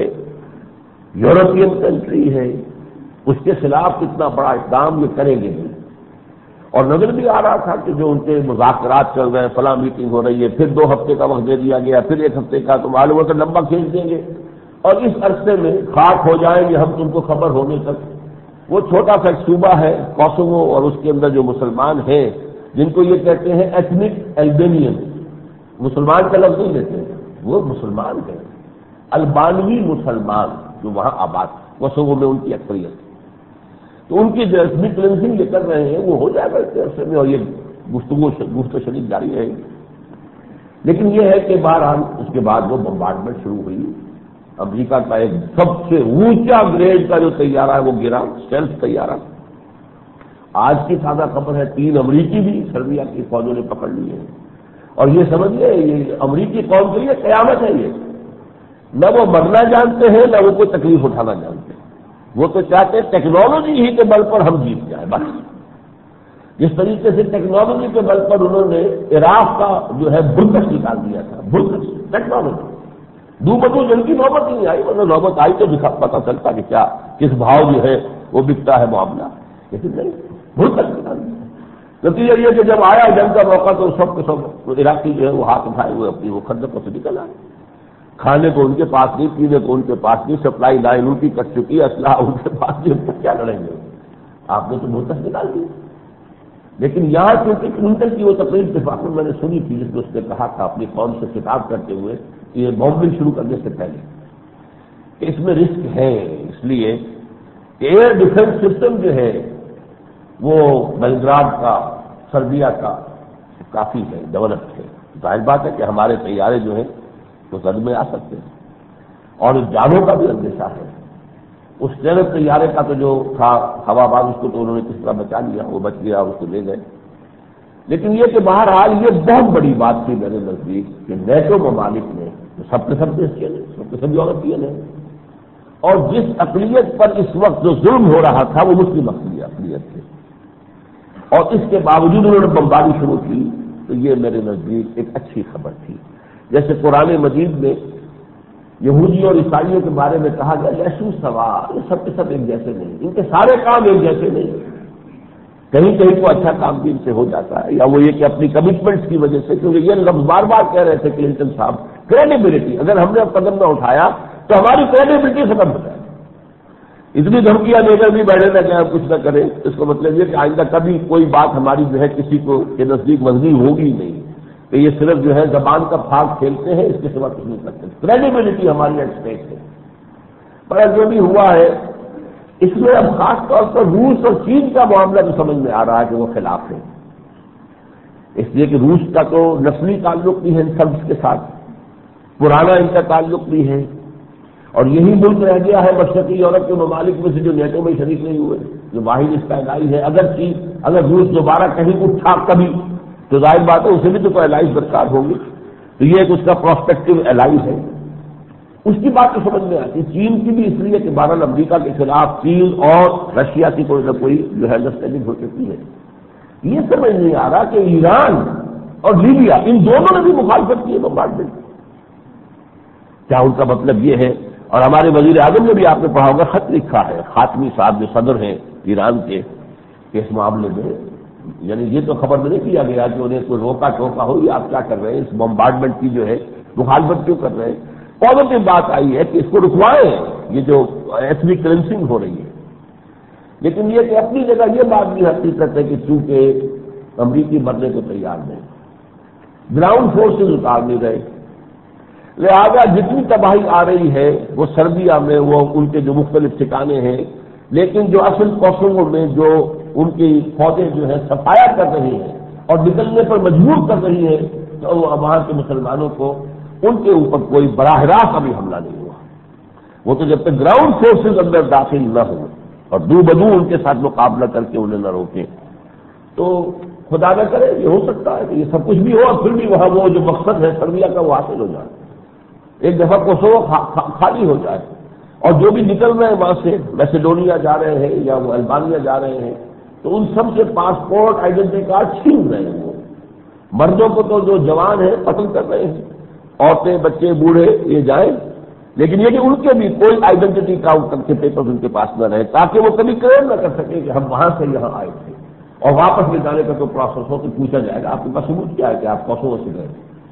یورپین کنٹری ہے، اس کے خلاف کتنا بڑا اقدام یہ کریں گے نہیں۔ اور نظر بھی آ رہا تھا کہ جو ان کے مذاکرات چل رہے ہیں، فلاں میٹنگ ہو رہی ہے، پھر دو ہفتے کا وقت دے دیا گیا، پھر ایک ہفتے کا، تو معلوم ہوتا لمبا کھینچ دیں گے، اور اس عرصے میں خاک ہو جائیں گے ہم تم کو خبر ہونے تک۔ وہ چھوٹا سا ایک صوبہ ہے کوسوو، اور اس کے اندر جو مسلمان ہیں جن کو یہ کہتے ہیں ایتھنک البینین، مسلمان کا لفظ نہیں لیتے ہیں، وہ مسلمان ہیں، البانوی مسلمان جو وہاں آباد کوسوو میں ان کی اکثریت، تو ان کی جو ایتھنک کلینزنگ یہ کر رہے ہیں وہ ہو جائے گا اس عرصے میں، اور یہ گفتگو گفت و شنید جاری رہے گی۔ لیکن یہ ہے کہ بہرحال اس کے بعد وہ بمبارڈمنٹ شروع ہوئی، امریکہ کا ایک سب سے اونچا گریڈ کا جو طیارہ ہے وہ گرا، اسٹیلتھ طیارہ۔ آج کی تازہ خبر ہے تین امریکی بھی سربیا کی فوجوں نے پکڑ لیے ہیں، اور یہ سمجھیے یہ امریکی قوم کے لیے قیامت ہے، یہ نہ وہ مرنا جانتے ہیں نہ وہ کوئی تکلیف اٹھانا جانتے ہیں، وہ تو چاہتے ہیں ٹیکنالوجی ہی کے بل پر ہم جیت جائیں بس۔ جس طریقے سے ٹیکنالوجی کے بل پر انہوں نے عراق کا جو ہے بلکش نکال دیا تھا، بلکش ٹیکنالوجی، دو بدو جن کی نوبت نہیں آئی، ورنہ نوبت آئی تو دکھا پتا چلتا کہ کیا کس بھاؤ جو ہے وہ بکتا ہے معاملہ، لیکن نہیں، بلکش نکال دیا۔ نتیجہ یہ کہ جب آیا جنگ کا موقع تو سب کے سب عراقی جو ہے وہ ہاتھ اٹھائے ہوئے اپنی وہ خندقوں سے نکل آئے، کھانے کو ان کے پاس نہیں، پینے کو ان کے پاس نہیں، سپلائی لائن ان کی کٹ چکی ہے، اسلحہ ان کے پاس نہیں، تو کیا لڑیں گے؟ آپ نے تو بلکش نکال دی۔ لیکن یہاں چونکہ کلنٹن کی وہ تقریر اتفاق میں نے سنی تھی جس میں اس نے کہا تھا اپنی قوم سے خطاب کرتے ہوئے کہ یہ بامبنگ شروع کرنے سے پہلے کہ اس میں رسک ہے، اس لیے کہ ایئر ڈیفنس سسٹم جو ہے وہ بلگراڈ کا، سربیا کا کافی ہے، ڈیولپ ہے۔ ظاہر بات ہے کہ ہمارے طیارے جو ہیں وہ زد میں آ سکتے ہیں، اور جانوں کا بھی اندیشہ ہے۔ اس ٹیرر طیارے کا تو جو تھا ہوا باز، اس کو تو انہوں نے کس طرح بچا لیا، وہ بچ گیا، اس کو لے گئے۔ لیکن یہ کہ بہرحال یہ بہت بڑی بات تھی میرے نزدیک کہ نیٹو ممالک نے سب کے سب دیشین ہیں، سب کے سب یورپین ہیں، اور جس اقلیت پر اس وقت جو ظلم ہو رہا تھا وہ مسلم اقلیت تھی، اور اس کے باوجود انہوں نے بمباری شروع کی، تو یہ میرے نزدیک ایک اچھی خبر تھی۔ جیسے قرآن مجید میں یہودیوں اور عیسائیوں کے بارے میں کہا گیا یسوع سوا، یہ سب کے سب ایک جیسے نہیں، ان کے سارے کام ایک جیسے نہیں، کہیں کہیں کو اچھا کام بھی ان سے ہو جاتا ہے، یا وہ یہ کہ اپنی کمٹمنٹس کی وجہ سے، کیونکہ یہ لفظ بار بار کہہ رہے تھے کلنٹن صاحب، کریڈیبلٹی، اگر ہم نے اب قدم نہ اٹھایا تو ہماری کریڈیبلٹی ختم ہو جائے، اتنی دھمکیاں لے کر بھی بیٹھے نہ کہ کچھ نہ کریں، اس کا مطلب یہ کہ آئندہ کبھی کوئی بات ہماری جو ہے کسی کو کے نزدیک وزنی ہوگی نہیں، کہ یہ صرف جو ہے زبان کا پھاگ کھیلتے ہیں، اس کے سوا کچھ نہیں کرتے، کریڈیبلٹی ہماری ایٹ اسٹیک ہے۔ پر جو بھی ہوا ہے اس میں اب خاص طور پر روس اور چین کا معاملہ تو سمجھ میں آ رہا ہے کہ وہ خلاف ہے، اس لیے کہ روس کا تو نسلی تعلق بھی ہے ان سب کے ساتھ، پرانا ان کا تعلق بھی ہے، اور یہی ملک رہ گیا ہے مشرقی یورپ کے ممالک میں سے جو نیٹو میں شریک نہیں ہوئے، جو واحد اس کا الائی ہے۔ اگر چین اگر روس دوبارہ کہیں اٹھا کبھی تو ظاہر بات ہے اسے بھی تو کوئی الائز درکار ہوگی، تو یہ ایک اس کا پراسپیکٹو الائز ہے، اس کی بات تو سمجھ میں آتی۔ چین کی بھی اس لیے کہ بہرحال امریکہ کے خلاف چین اور رشیا کی کوئی نہ کوئی جو ہے انڈرسٹینڈنگ ہو چکی ہے، یہ سمجھ نہیں آ رہا کہ ایران اور لیبیا ان دونوں نے بھی مخالفت کی ہے بمبارڈمنٹ کی۔ کیا ان کا مطلب یہ ہے اور ہمارے وزیر اعظم نے بھی آپ نے پڑھا ہوگا خط لکھا ہے خاتمی صاحب جو صدر ہیں ایران کے کہ اس معاملے میں یعنی یہ تو خبر نہیں کیا گیا کہ انہیں کوئی روکا ٹوکا ہو یا آپ کیا کر رہے ہیں اس بمبارڈمنٹ کی جو ہے مخالفت کیوں کر رہے ہیں. پازیٹو بات آئی ہے کہ اس کو رکوائیں یہ جو ایتھنک کلینسنگ ہو رہی ہے. لیکن یہ کہ اپنی جگہ یہ بات بھی حقیقت ہے کہ چونکہ امریکی مرنے کو تیار نہیں, گراؤنڈ فورسز اتار نہیں رہے, لہذا جتنی تباہی آ رہی ہے وہ سربیا میں وہ ان کے جو مختلف ٹھکانے ہیں, لیکن جو اصل کوسوو میں جو ان کی فوجیں جو ہے صفایا کر رہی ہیں اور نکلنے پر مجبور کر رہی ہیں, تو وہاں کے مسلمانوں کو ان کے اوپر کوئی براہ راست ابھی حملہ نہیں ہوا. وہ تو جب تک گراؤنڈ فورسز اندر داخل نہ ہوں اور دو بدو ان کے ساتھ مقابلہ کر کے انہیں نہ روکیں, تو خدا نہ کرے یہ ہو سکتا ہے کہ یہ سب کچھ بھی ہو اور پھر بھی وہاں وہ جو مقصد ہے سربیا کا وہ حاصل ہو جائے, ایک دفعہ کوسوو خالی ہو جائے. اور جو بھی نکل رہے ہیں وہاں سے میسیڈونیا جا رہے ہیں یا وہ البانیہ جا رہے ہیں, تو ان سب سے پاسپورٹ آئیڈینٹی کارڈ چھین رہے ہیں. وہ مردوں کو تو جو جوان ہیں قتل کر رہے ہیں, عورتیں بچے بوڑھے یہ جائیں, لیکن یہ کہ ان کے بھی کوئی آئیڈینٹی کارڈ کے پیپر ان کے پاس نہ رہے تاکہ وہ کبھی کلیم نہ کر سکیں کہ ہم وہاں سے یہاں آئے تھے, اور واپس لے جانے کا تو پروسیس ہو تو پوچھا جائے گا آپ کے پاس ثبوت کیا ہے کہ آپ کوسوو سے گئے.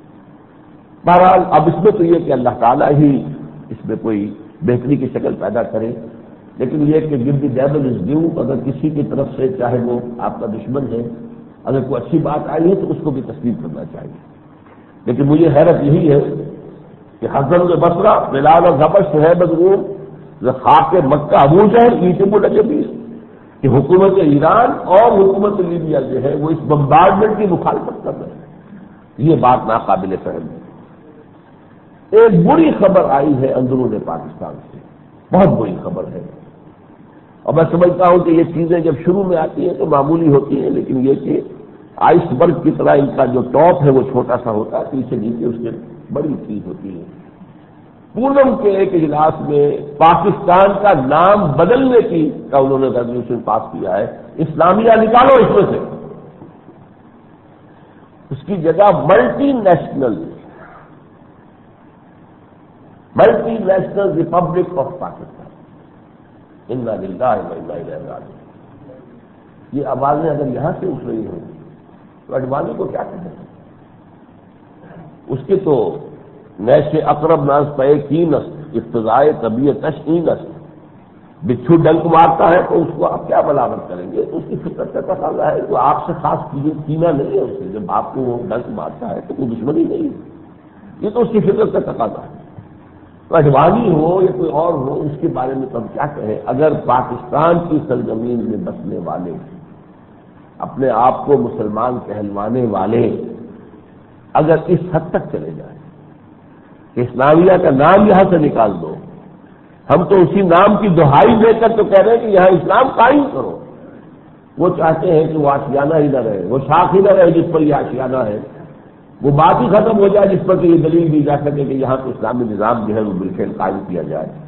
بہرحال اب اس میں تو یہ کہ اللہ تعالیٰ ہی اس میں کوئی بہتری کی شکل پیدا کرے, لیکن یہ کہ give the devil is due, اگر کسی کی طرف سے چاہے وہ آپ کا دشمن ہے اگر کوئی اچھی بات آئی ہے تو اس کو بھی تسلیم کرنا چاہیے. لیکن مجھے حیرت یہی ہے کہ حسن بصرہ بلال اور حبش صہیب روم خاک مکہ ابو جہل اینٹیں کو لگے بھی کہ حکومت ایران اور حکومت لیبیا جو ہے وہ اس بمبارڈمنٹ کی مخالفت کر رہے ہیں. یہ بات ناقابل فہم ہے. ایک بری خبر آئی ہے اندرون پاکستان سے, بہت بری خبر ہے, اور میں سمجھتا ہوں کہ یہ چیزیں جب شروع میں آتی ہیں تو معمولی ہوتی ہیں, لیکن یہ کہ آئس برگ کی طرح ان کا جو ٹاپ ہے وہ چھوٹا سا ہوتا ہے, پیچھے نیچے اس سے بڑی چیز ہوتی ہے. پونم کے ایک اجلاس میں پاکستان کا نام بدلنے کی کا انہوں نے ریزولوشن پاس کیا ہے, اسلامیہ نکالو اس میں سے, اس کی جگہ multinational multinational republic of Pakistan, انا للہ و انا الیہ راجعون. یہ آوازیں اگر یہاں سے اٹھ رہی ہوں تو اڈوانی کو کیا کہیں, اس کے تو نیش اقرب ناز پے کی نست اقتضائے طبیعت اینست, بچھو ڈنک مارتا ہے تو اس کو آپ کیا بلاغت کریں گے, تو اس کی فطرت کا تقاضا ہے, تو آپ سے خاص کینا نہیں ہے اس سے, جب آپ کو وہ ڈنک مارتا ہے تو کوئی دشمنی نہیں ہے, یہ تو اس کی فطرت کا تقاضا ہے. تو اڈوانی ہو یا کوئی اور ہو اس کے بارے میں تو ہم کیا کہیں. اگر پاکستان کی سرزمین میں بسنے والے اپنے آپ کو مسلمان کہلوانے والے اگر اس حد تک چلے جائیں کہ اسلامیہ کا نام یہاں سے نکال دو, ہم تو اسی نام کی دہائی دے کر تو کہہ رہے ہیں کہ یہاں اسلام قائم کرو, وہ چاہتے ہیں کہ وہ آشیانہ ہی نہ رہے, وہ شاخ ہی نہ رہے جس پر یہ آشیانہ ہے, وہ بات ہی ختم ہو جائے جس پر کہ یہ دلیل دی جا سکے کہ یہاں تو اسلامی نظام جو ہے وہ بالکل قائم کیا جائے.